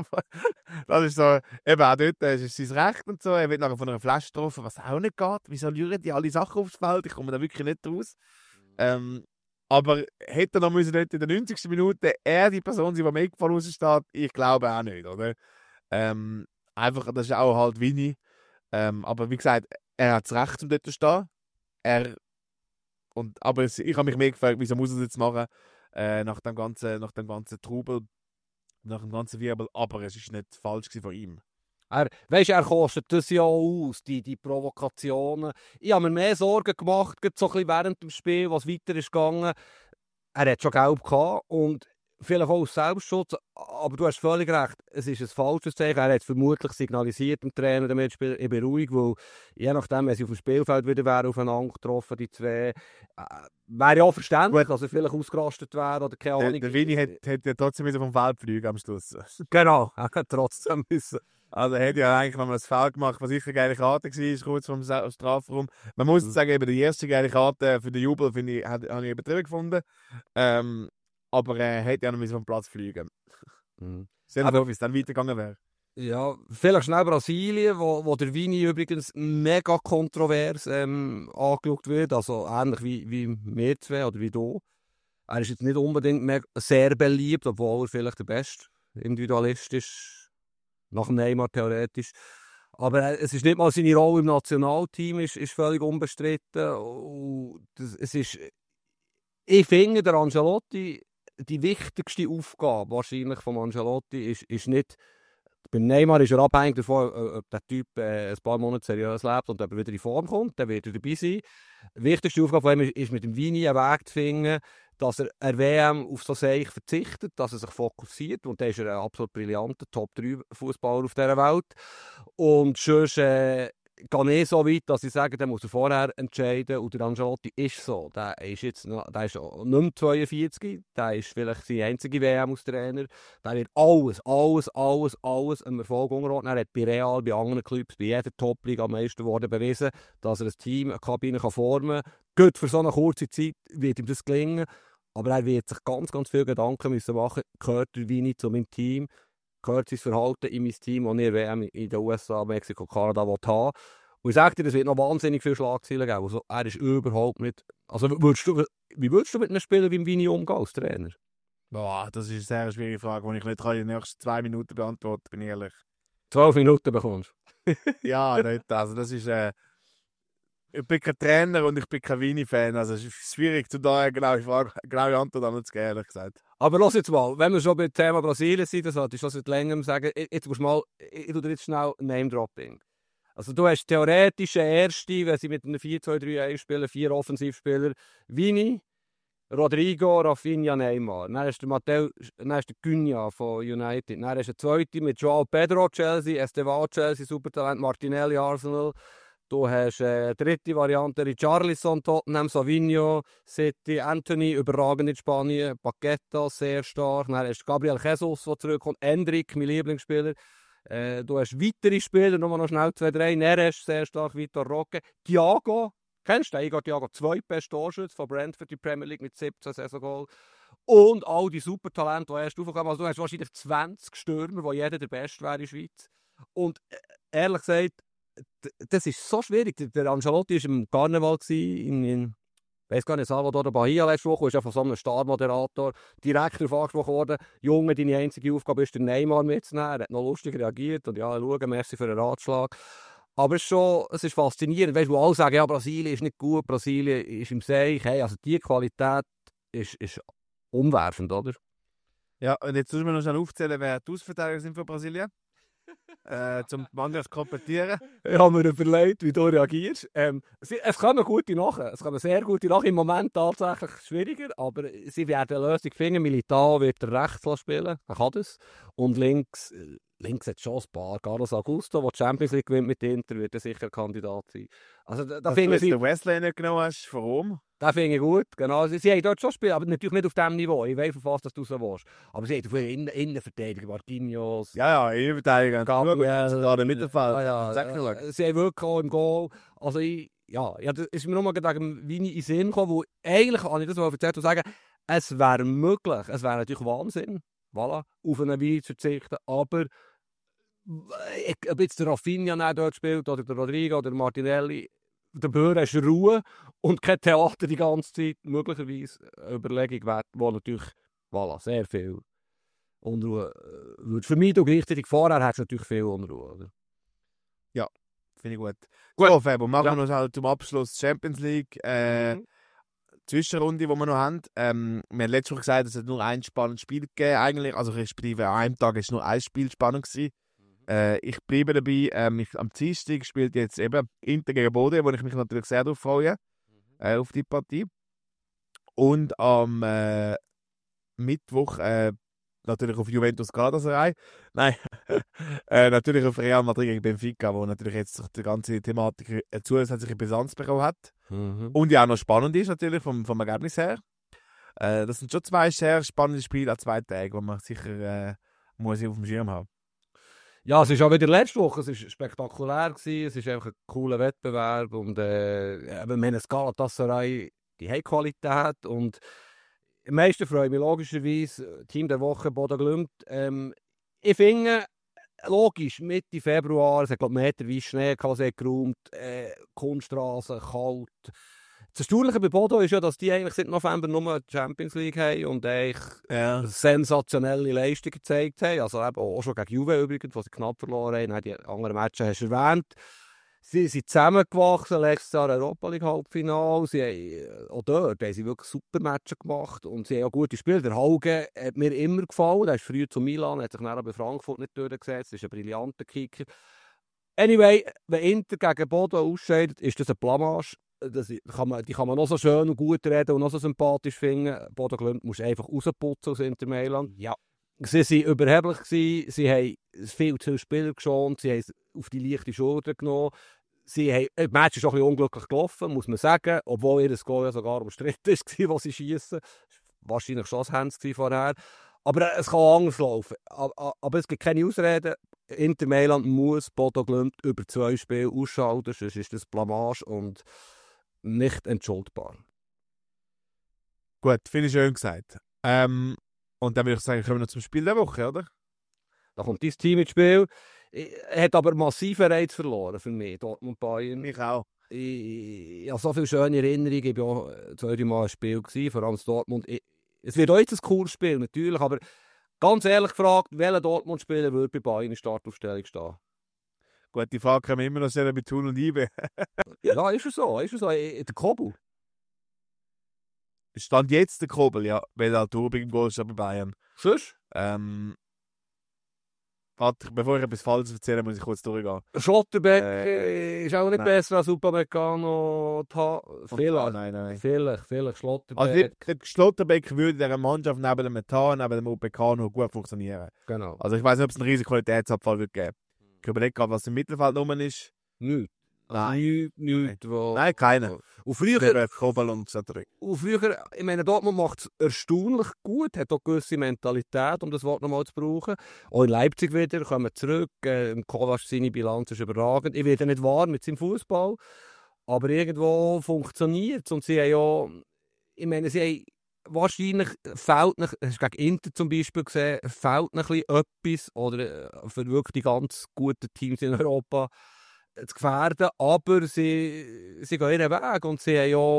Das ist so, eben auch dort ist es sein Recht und so. Er wird nachher von einer Flasche getroffen, was auch nicht geht. Wieso rühren die alle Sachen aufs Feld? Ich komme da wirklich nicht raus. Ähm, aber hätte er noch müssen dort in den neunzigsten Minuten er die Person sein, die am Eckfahne raussteht? Ich glaube auch nicht, oder? Ähm, einfach, das ist auch halt Vinny. Ähm, aber wie gesagt, er hat das Recht, um dort zu stehen. Er Und, aber es, ich habe mich mehr gefragt, wieso muss er das jetzt machen, äh, nach dem ganzen, nach dem ganzen Trubel, nach dem ganzen Wirbel, aber es war nicht falsch von ihm. Er, weißt, er kostet das ja auch aus, die, die Provokationen. Ich habe mir mehr Sorgen gemacht, so ein bisschen während dem Spiel, was weiter ist gegangen. Er hat schon gelb gehabt und vielleicht auch aus Selbstschutz, aber du hast völlig recht, es ist ein falsches Zeichen. Er hat vermutlich signalisiert dem Trainer, damit Spiel, ich bin ruhig, weil je nachdem, wenn sie auf dem Spielfeld wieder wären, aufeinander getroffen, die zwei, äh, wäre ja auch verständlich, dass er vielleicht ausgerastet wäre oder keine Ahnung. Der, der Vinny hat, hat ja trotzdem wieder vom Feld fliegen am Schluss. Genau, er hat trotzdem müssen. Also er hat ja eigentlich noch mal das Foul gemacht, was sicher eine geile Karte war, kurz vor dem Strafraum. Man muss mhm. sagen, eben die erste geile Karte für den Jubel, finde ich, habe ich übertrieben gefunden. Ähm, Aber er äh, hätte ja noch vom Platz fliegen. Mhm. Sehr froh, wie es dann weitergegangen wäre. Ja, vielleicht schnell Brasilien, wo, wo der Vini übrigens mega kontrovers ähm, angeschaut wird. Also ähnlich wie, wie wir zwei oder wie du. Er ist jetzt nicht unbedingt mehr sehr beliebt, obwohl er vielleicht der beste Individualist ist. Nach dem Neymar theoretisch. Aber äh, es ist nicht mal seine Rolle im Nationalteam, ist, ist völlig unbestritten. Und das, es ist, ich finde, der Ancelotti, die wichtigste Aufgabe wahrscheinlich von Ancelotti ist, ist nicht, beim Neymar ist er abhängig davon, ob der Typ äh, ein paar Monate seriös lebt und ob er wieder in Form kommt, dann wird er dabei sein. Die wichtigste Aufgabe von ihm ist, ist mit dem Vini einen Weg zu finden, dass er an W M auf so Seich verzichtet, dass er sich fokussiert und dann ist er ein absolut brillanter Top drei Fußballer auf dieser Welt. Und sonst äh, gehe ich so weit, dass ich sage, der muss er vorher entscheiden. Und der Ancelotti ist so. Der ist jetzt noch, der ist nicht mehr zweiundvierzig, der ist vielleicht sein einziger W M als Trainer. Der wird alles, alles, alles, alles einem Erfolg unterordnen. Er hat bei Real, bei anderen Clubs, bei jeder Top-Liga am meisten geworden bewiesen, dass er ein Team, eine Kabine kann formen kann. Gut, für so eine kurze Zeit wird ihm das gelingen. Aber er wird sich ganz, ganz viele Gedanken müssen machen, gehört der Vini zu meinem Team, gehört sein Verhalten in mein Team, das ich W M in den U S A, Mexiko, Kanada haben. Und ich sage dir, es wird noch wahnsinnig viele Schlagzeilen geben. Also, er ist überhaupt nicht... Also, würdest du, wie würdest du mit einem Spieler wie dem Vini umgehen als Trainer? Boah, das ist eine sehr schwierige Frage, die ich nicht in den nächsten zwei Minuten beantworten kann, bin ich ehrlich. Zwölf Minuten bekommst du? Ja, nicht. Also, das ist... Äh, ich bin kein Trainer und ich bin kein Vini-Fan. Also, es ist schwierig, zu da eine genaue Frage, eine genaue Antwort an zu geben, ehrlich gesagt. Aber lass jetzt mal, wenn wir schon beim Thema Brasilien sind, das sollte ich schon seit längerem sagen, jetzt musst du mal, ich tue dir jetzt schnell Name-Dropping. Also du hast theoretisch einen Ersten, wenn sie mit einem vier zwei drei eins spielen, vier Offensivspieler, Vini, Rodrigo, Rafinha, Neymar. Dann hast du Matteo, dann hast du Cunha von United. Dann hast du einen Zweiten mit João Pedro, Chelsea, Estevão, Chelsea, Supertalent, Martinelli, Arsenal. Du hast eine dritte Variante, Richarlison, Tottenham, Savinho, City, Anthony, überragend in Spanien, Paqueta, sehr stark. Dann hast du Gabriel Jesus, der zurückkommt, Endrick, mein Lieblingsspieler. Äh, du hast weitere Spieler, nur noch schnell zwei, drei. Neres, sehr stark, Vitor Roque. Thiago, kennst du den? Igor Thiago, zweitbester Torschütze von Brentford, die Premier League mit siebzehn Saison-Goal. Und all die Supertalente, die erst aufkommen. Also du hast wahrscheinlich zwanzig Stürmer, wo jeder der Beste wäre in der Schweiz. Und äh, ehrlich gesagt, das ist so schwierig. Der Ancelotti war im Karneval in, in Ich weiss gar nicht, Salvador Bahia letzte Woche ist ja von so einem Star-Moderator direkt darauf angesprochen worden, Junge, deine einzige Aufgabe ist, den Neymar mitzunehmen. Er hat noch lustig reagiert und ja, schauen, merci für den Ratschlag. Aber es ist schon, es ist faszinierend, weißt, wo alle sagen, ja, Brasilien ist nicht gut, Brasilien ist im Seich. Hey, also die Qualität ist, ist umwerfend, oder? Ja, und jetzt müssen wir noch schnell aufzählen, wer die Außenverteidiger sind für Brasilien. äh, zum Mannschaft zu komplettieren. Ich habe mir überlegt, wie du reagierst. Ähm, sie, es kann noch gute nachher. Es kann eine sehr gute nachher. Im Moment tatsächlich schwieriger, aber sie werden eine Lösung finden. Militao wird der rechts spielen, er kann das. Und links, links hat schon ein paar. Carlos Augusto, der die Champions League gewinnt mit Inter, wird er sicher Kandidat sein. Also, da, da Dass du sie, den Wesley nicht genommen hast, von Rom. Das finde ich gut, genau. Sie, sie haben dort schon gespielt, aber natürlich nicht auf diesem Niveau. Ich weiß, auf was dass du so willst. Aber sie haben auf Innen Innenverteidiger, Marquinhos, Ja, ja, Innenverteidiger. Gabriel, gerade im Mittelfeld. Ah, ja, Sag mir äh, sie haben wirklich auch im Goal. Also ich, ja, ja, das ist mir nochmal gedacht, wie ich in den Sinn komme, wo eigentlich, kann ich das mal erzählt und sagen, es wäre möglich, es wäre natürlich Wahnsinn, voilà, auf einen Wein zu verzichten, aber ich, ob jetzt der Rafinha nicht dort spielt, oder der Rodrigo, oder der Martinelli, der Böhr ist Ruhe und kein Theater die ganze Zeit, möglicherweise eine Überlegung wert, wo natürlich, voilà, sehr viel Unruhe äh, würde vermeiden. Und gleichzeitig vorher hast du natürlich viel Unruhe, oder? Ja, finde ich gut. Gut. So, Fabo, machen Ja. wir noch schnell zum Abschluss Champions League. Äh, Mhm. Zwischenrunde, die wir noch haben. Ähm, wir haben letzte Woche gesagt, es hat nur ein spannendes Spiel gegeben, eigentlich. Also, respektive an einem Tag war nur ein Spiel spannend gewesen. Äh, ich bleibe dabei. Ähm, ich, am Dienstag spielt jetzt eben Inter gegen Bode, wo ich mich natürlich sehr darauf freue, äh, auf die Partie. Und am äh, Mittwoch äh, natürlich auf Juventus Galatasaray. Nein, äh, natürlich auf Real Madrid gegen Benfica, wo natürlich jetzt die ganze Thematik eine zusätzliche Brisanz bekommen hat. Mhm. Und ja auch noch spannend ist natürlich vom, vom Ergebnis her. Äh, das sind schon zwei sehr spannende Spiele an zwei Tagen, die man sicher äh, muss auf dem Schirm haben. Ja, es ist auch wieder letzte Woche, es war spektakulär gewesen, es ist einfach ein cooler Wettbewerb und äh, eben, wir haben Galatasaray, die haben Qualität und am meisten freue ich mich logischerweise, Team der Woche, Bodo Glimt. Ähm, ich finde, logisch, Mitte Februar, es hat glaube meterweise Schnee, was geräumt, äh, Kunststraße, kalt. Das Erstaunliche bei Bodo ist ja, dass die eigentlich seit November nur die Champions League haben und eigentlich Ja. sensationelle Leistungen gezeigt haben. Also eben auch schon gegen Juve übrigens, wo sie knapp verloren haben. Dann die anderen Matches hast du erwähnt. Sie sind zusammengewachsen, letztes Jahr Europa League Halbfinale. Sie haben, auch dort haben sie wirklich super Matches gemacht und sie haben auch gute Spiele. Der Hauge hat mir immer gefallen. Der ist früher zu Milan, hat sich dann bei Frankfurt nicht durchgesetzt. Das ist ein brillanter Kicker. Anyway, wenn Inter gegen Bodo ausscheidet, ist das ein Blamage. Das kann man, die kann man noch so schön und gut reden und noch so sympathisch finden. Bodo Glimt muss einfach rausputzen aus Inter Mailand. Ja. Sie waren überheblich gewesen, sie haben viel zu viele Spieler geschont, sie haben es auf die leichte Schulter genommen. Sie haben, das Match ist auch ein bisschen unglücklich gelaufen, muss man sagen, obwohl ihr Goal ja sogar umstritten war, wo sie schiessen. Wahrscheinlich schon das Hands vorher. Aber es kann anders laufen. Aber, aber es gibt keine Ausreden. Inter Mailand muss Bodo Glimt über zwei Spiele ausschalten, sonst ist das Blamage und nicht entschuldbar. Gut, finde ich schön gesagt. Ähm, und dann würde ich sagen, kommen wir noch zum Spiel der Woche, oder? Da kommt dein Team ins Spiel. Er hat aber massiven Reiz verloren für mich, Dortmund Bayern. Ich auch. Ich, ich habe so viele schöne Erinnerungen. Ich war auch zwei, drei Mal ein Spiel gewesen, vor allem das Dortmund. Ich, es wird auch jetzt ein cooles Spiel, natürlich, aber ganz ehrlich gefragt, welcher Dortmund-Spieler würde bei Bayern in der Startaufstellung stehen? Gut, die Frage können wir immer noch stellen mit Thun und Ibe. Ja, ist es so, ist es so. Der Kobel. Stand jetzt der Kobel, ja, weil der Turbing im Goal ist bei Bayern. Sonst? Ähm, warte, bevor ich etwas Falsches erzähle, muss ich kurz durchgehen. Schlotterbeck Äh, ist auch nicht nein. besser als Upamecano. Vielleicht, Nein, nein. vielleicht, vielleicht Schlotterbeck. Also, ich- ich- Schlotterbeck würde in dieser Mannschaft neben dem Methan, neben dem Upamecano gut funktionieren. Genau. Also, ich weiß nicht, ob es einen riesigen Qualitätsabfall wird geben. Ich überlege gerade, was im Mittelfeld rum ist. Nichts. Nein. Nichts, nichts. wo- Nein, keiner. Und früher, Für Kobel und Cedric. und früher, ich meine, Dortmund macht es erstaunlich gut, hat auch eine gewisse Mentalität, um das Wort nochmal zu brauchen. Auch in Leipzig wieder, kommen zurück. Äh, Kovac, seine Bilanz ist überragend. Ich werde nicht warm mit seinem Fußball, aber irgendwo funktioniert es. Und sie haben ja, ich meine, sie haben wahrscheinlich fehlt noch, hast du gegen Inter zum Beispiel gesehen, fehlt noch ein bisschen etwas, oder äh, für wirklich die ganz guten Teams in Europa zu gefährden, aber sie, sie gehen ihren Weg und sie haben ja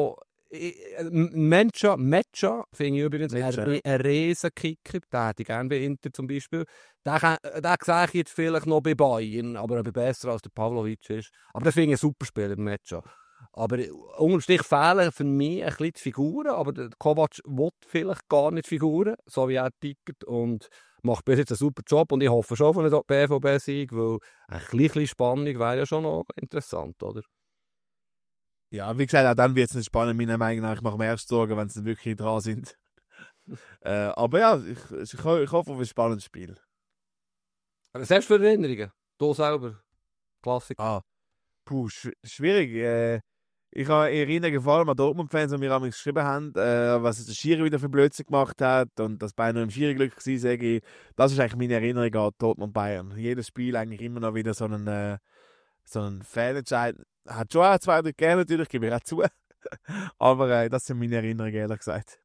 Mencha, Mencha finde ich übrigens Mencha. ein, ein riesen Kicker, den hätte ich gerne bei Inter zum Beispiel. Den, kann- den sehe ich jetzt vielleicht noch bei Bayern, aber er besser als der Pavlovic ist. Aber das finde ich ein super Spieler, Mencha. Aber unterm Strich fehlen für mich ein bisschen die Figuren, aber der Kovac will vielleicht gar nicht Figuren, so wie er tickert, und macht bis jetzt einen super Job, und ich hoffe schon von einem B V B-Sieg, weil ein bisschen Spannung wäre ja schon noch interessant, oder? Ja, wie gesagt, auch dann wird es nicht spannend, meiner Meinung nach. Ich mache mir erst Sorgen, wenn sie wirklich dran sind. äh, aber ja, ich, ich, ich hoffe auf ein spannendes Spiel. Aber selbst für Erinnerungen, du selber, Klassiker. Ah, puh, sch schwierig. Äh, ich habe Erinnerungen vor allem an Dortmund-Fans, die mir einmal geschrieben haben, äh, was der Schiri wieder für Blödsinn gemacht hat und dass Bayern nur im Schiri-Glück war, sage ich. Das ist eigentlich meine Erinnerung an Dortmund-Bayern. Jedes Spiel eigentlich immer noch wieder so einen, äh, so einen Fehlentscheid. Hat schon auch zwei, drei gegeben, natürlich, gebe ich auch zu. Aber äh, das sind meine Erinnerungen, ehrlich gesagt.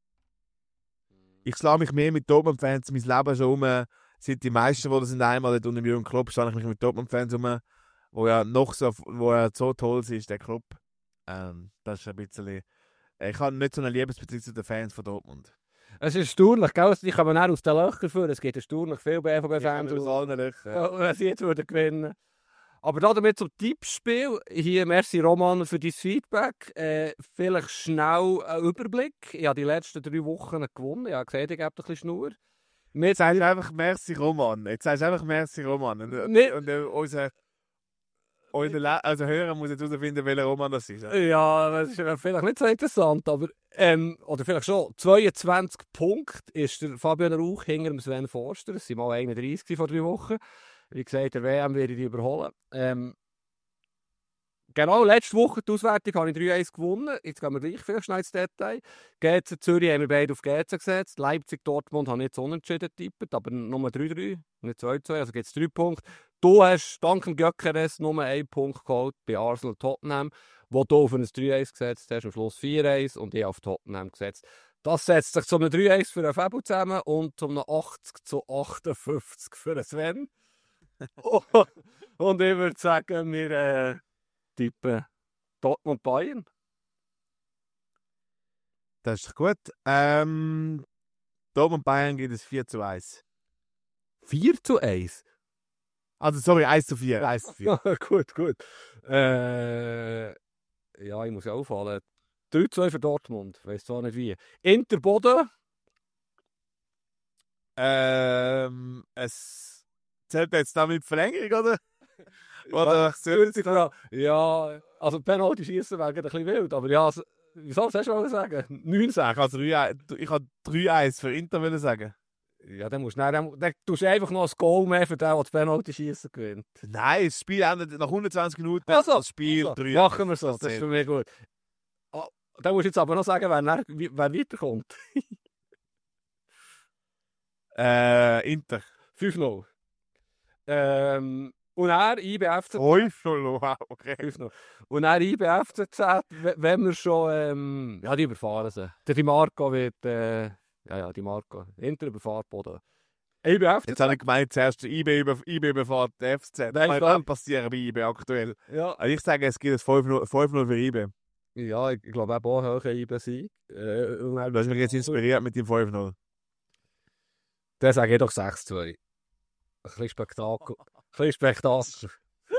Ich schlage mich mehr mit Dortmund-Fans mein Leben schon um. Seit die meisten, die das sind, einmal dort unter Jürgen Klopp, schlage ich mich mit Dortmund-Fans um, wo ja noch so, wo er so toll ist, der Klopp. Ähm, das ist ein bisschen... Ich habe nicht so eine Liebesbeziehung zu den Fans von Dortmund. Es ist erstaunlich, gell? Ich kann mir aus den Löchern führen. Es gibt erstaunlich viele B V B-Fans, aus allen Löchern. wenn sie jetzt würden gewinnen. Aber damit zum Tippspiel. Hier, merci Roman für dein Feedback. Äh, vielleicht schnell ein Überblick. Ich habe die letzten drei Wochen gewonnen. Ich habe gesehen, ich gebe ein bisschen Schnur. Jetzt sagst du einfach merci Roman. Jetzt sagst du einfach merci Roman. Und, Nee. und äh, unser, unser also Hörer muss jetzt herausfinden, welcher Roman das ist. Ja? Ja, das ist vielleicht nicht so interessant, aber ähm, oder vielleicht schon. zweiundzwanzig Punkte ist der Fabian Rauch hinter dem Sven Forster. Es waren mal einunddreißig vor drei Wochen. Wie gesagt, der W M werde ich die überholen. Ähm, genau, letzte Woche die Auswertung habe ich drei eins gewonnen. Jetzt gehen wir gleich vielleicht schnell ins Detail. G Z Zürich haben wir beide auf G Z gesetzt. Leipzig, Dortmund habe ich jetzt unentschieden getippt, aber nur drei drei, nicht zwei zwei, also gibt es drei Punkte. Du hast dank dem Göckeres nur einen Punkt geholt bei Arsenal Tottenham, wo du auf ein drei eins gesetzt hast, am Schluss vier eins und ich auf Tottenham gesetzt. Das setzt sich zu einem drei eins für einen Fabio zusammen und zu einem achtzig zu achtundfünfzig für einen Sven. Und ich würde sagen, wir äh, tippen Dortmund Bayern. Das ist gut. Ähm, Dortmund Bayern geht es vier zu eins. vier zu eins? Also, sorry, eins zu vier. eins zu vier. Gut, gut. Äh, ja, ich muss ja auffallen. drei zu zwei für Dortmund. Ich weiss zwar nicht wie. Inter Boden. Ähm, es zählt jetzt damit Verlängerung, oder? Oder Würde sich fragen. Ja, also Penalty schießen wäre ein bisschen wild, aber ja, also, wie soll ich schon sagen? neun sechs. Also, ich habe drei eins für Inter wollen sagen. Ja, dann musst du dann, dann tust du einfach noch ein Goal mehr für den, der das Penalty schießen gewinnt. Nein, das Spiel endet nach hundertzwanzig Minuten. Also, das Spiel also, drei. machen wir so, das Das ist für mich gut. Oh, dann musst du jetzt aber noch sagen, wer, wer, wer weiterkommt. äh, Inter. fünf null. Ähm, und er I B F C Z. fünf null, wow, okay. fünf null. Und er I B F C Z, wenn wir schon, ähm, ja, die überfahren sie. Der Di Marco wird, äh, ja, ja, Di Marco. Inter überfahrt Boden. I B F C Z. Jetzt habe ich gemeint, zuerst I B über, I B überfahrt der F C. Das Nein, kann passieren bei I B aktuell. Ja, Also ich sage, es gibt ein fünf null für I B. ja, ich glaube auch höher I B sein. Äh, und Du hast mich jetzt inspiriert mit dem fünf null. dann sage ich doch sechs zwei. Ein bisschen Spektakel. Ein bisschen Spektakel.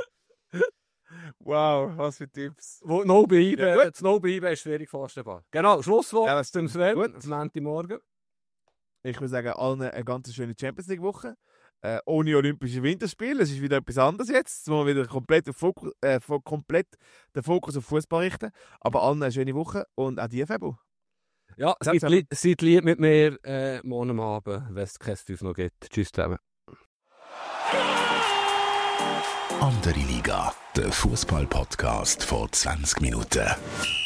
Wow, was für Tipps. Wo No bei I B, Ja, gut. das No bei I B ist schwierig vorstellbar. Genau, Schlusswort Ja, zum Sven. gut. Am Montagmorgen. Ich würde sagen, allen eine ganz schöne Champions League-Woche. Äh, ohne Olympische Winterspiele. Es ist wieder etwas anderes jetzt. Jetzt wollen wir wieder komplett, auf Fokus, äh, komplett den Fokus auf Fußball richten. Aber allen eine schöne Woche und auch dir, Febo. Ja, Seid seid, li seid lieb mit mir äh, morgen Abend, wenn es kein fünf noch gibt. Tschüss zusammen. Andere Liga, der Fußball-Podcast vor zwanzig Minuten.